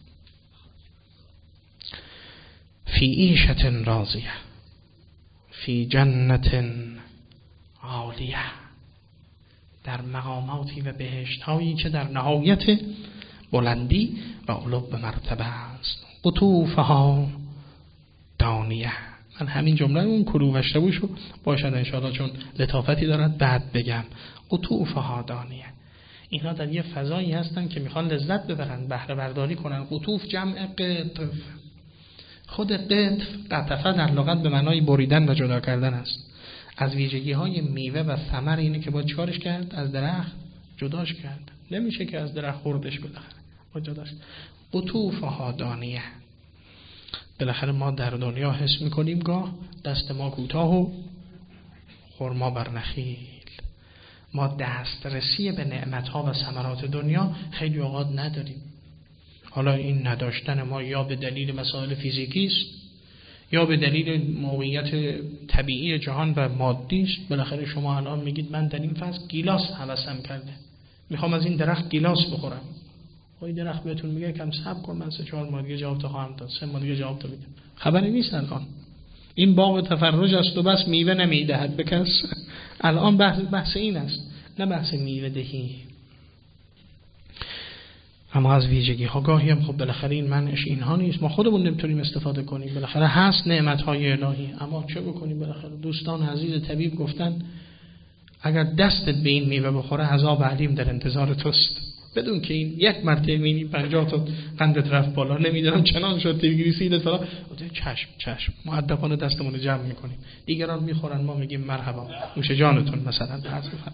فی عیشت راضیه فی جنت عالیه، در مقاماتی و بهشت‌هایی که در نهایت بلندی و علو به مرتبه است. قطوفها دانیه. من همین جمله اون کلووشته بوشو باشد انشاءالله، چون لطافتی دارد بعد بگم. قطوفها دانیه، اینا در یه فضایی هستن که میخوان لذت ببرن، بهره برداری کنن. قطوف جمع قطف. خود قطفه در لغت به معنای بریدن و جدا کردن است. از ویژگی های میوه و ثمر اینه که با چیکارش کرد؟ از درخت جداش کرد. نمیشه که از درخت خوردش بالاخره، با جداش. قطوفها دانیه. بالاخره ما در دنیا حس میکنیم گاه دست ما کوتاه و خرما بر نخیل. ما دسترسی به نعمتها و ثمرات دنیا خیلی اوقات نداریم. حالا این نداشتن ما یا به دلیل مسائل فیزیکی است یا به دلیل موقعیت طبیعی جهان و مادی است. بالاخره شما الان میگید من در این فصل گیلاس هوسم کرده، میخوام از این درخت گیلاس بخورم. این درخت بهتون میگه کم صبر کن، من 3-4 ماه دیگه جواب خواهم داد، 3 ماه دیگه جواب میدم. خبری نیست الان. این باغ تفرج است و بس میوه نمیدهد به کس. الان بحث این است، نه بحث میوه دهی. اما از ویژگی ها گاهی هم خب بالاخره این منش اینها نیست، ما خودمون نمیتونیم استفاده کنیم، بالاخره هست نعمت های الهی، اما چه بکنیم؟ بالاخره دوستان عزیز طبیب گفتن اگر دستت به این میوه بخوره عذاب علیم در انتظار توست. بدون که این یک مرتبه میبینی 50 تا قندت رفت بالا، نمیدونم چنان شد تیگریسیدت فلان، چشم مؤدبانه دستمون رو جمع میکنیم، دیگران میخورن ما میگیم مرحبا نوش جانتون مثلا عرض بفرمایید.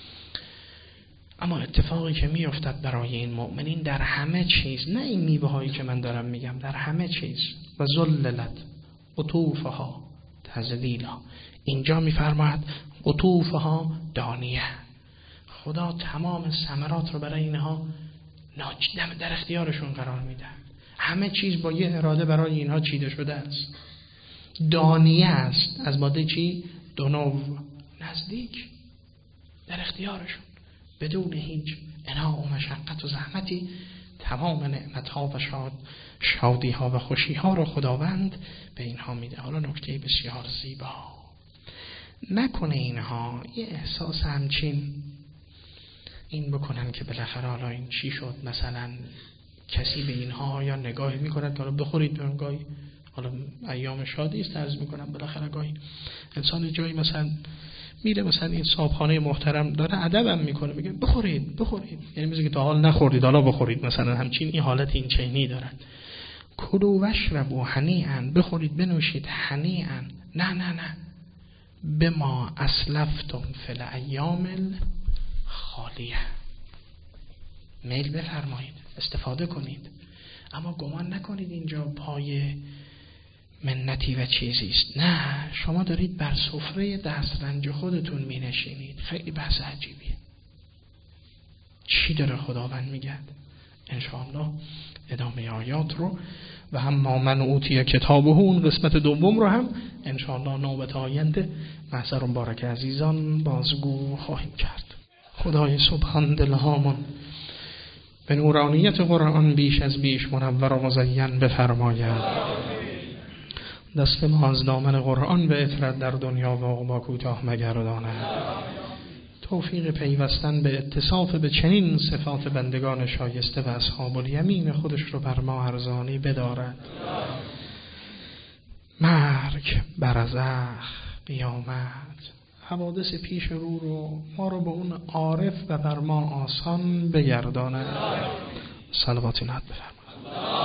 اما اتفاقی که میافتد برای این مؤمنین در همه چیز، نه این میوه هایی که من دارم میگم، در همه چیز، و ذللت قطوفها تذلیلا، اینجا میفرماید قطوفها دانیه، خدا تمام ثمرات رو برای اینها در اختیارشون قرار میده، همه چیز با یه اراده برای اینها چیده شده است، دانیه است، از ماده چی؟ دنو، نزدیک، در اختیارشون، بدون هیچ عناء و مشقت و زحمتی تمام نعمت‌ها و شادی‌ها و خوشی‌ها رو خداوند به اینها میده. حالا نکته بسیار زیبا، نکنه اینها یه احساس همچین این بکنن که بالاخره حالا این چی شد، مثلا کسی به اینها یا نگاهی میکنن که حالا بخورید به گاهی، حالا ایام شادی است عرض میکنم، بالاخره گاهی انسان جایی مثلا میره، مثلا این صاحبخانه محترم داره ادبم میکنه میگه بخورید، یعنی میگه که تا حال نخوردید حالا بخورید، مثلا همچین این حالت این چینی دارن. کلوا واشربوا هنیئا، بخورید بنوشید هنیئا، نه بما اسلفتم فی الایام الخالیه، میل بفرمایید استفاده کنید، اما گمان نکنید اینجا پای منتی و چیزی است، نه، شما دارید بر سفره دسترنج خودتون می نشینید. خیلی بحث عجیبیه. چی داره خداوند میگه؟ انشاءالله ادامه آیات رو و هم ما من اوتی کتابه، اون قسمت دوم رو هم انشاءالله نوبت آینده محضر مبارک عزیزان بازگو خواهیم کرد. خدای سبحان دلهامون به نورانیت قرآن بیش از بیش منور و مزین بفرماید. دست ما از دامن قرآن به عطرت در دنیا و عقبی کوتاه مگرداند. توفیق پیوستن به اتصاف به چنین صفات بندگان شایسته و اصحاب الیمین خودش رو بر ما ارزانی بدارد. مرگ، برزخ، قیامت، حوادث پیش رو ما رو به اون عارف و بر ما آسان بگرداند. صلوات نهاد بفرمایید.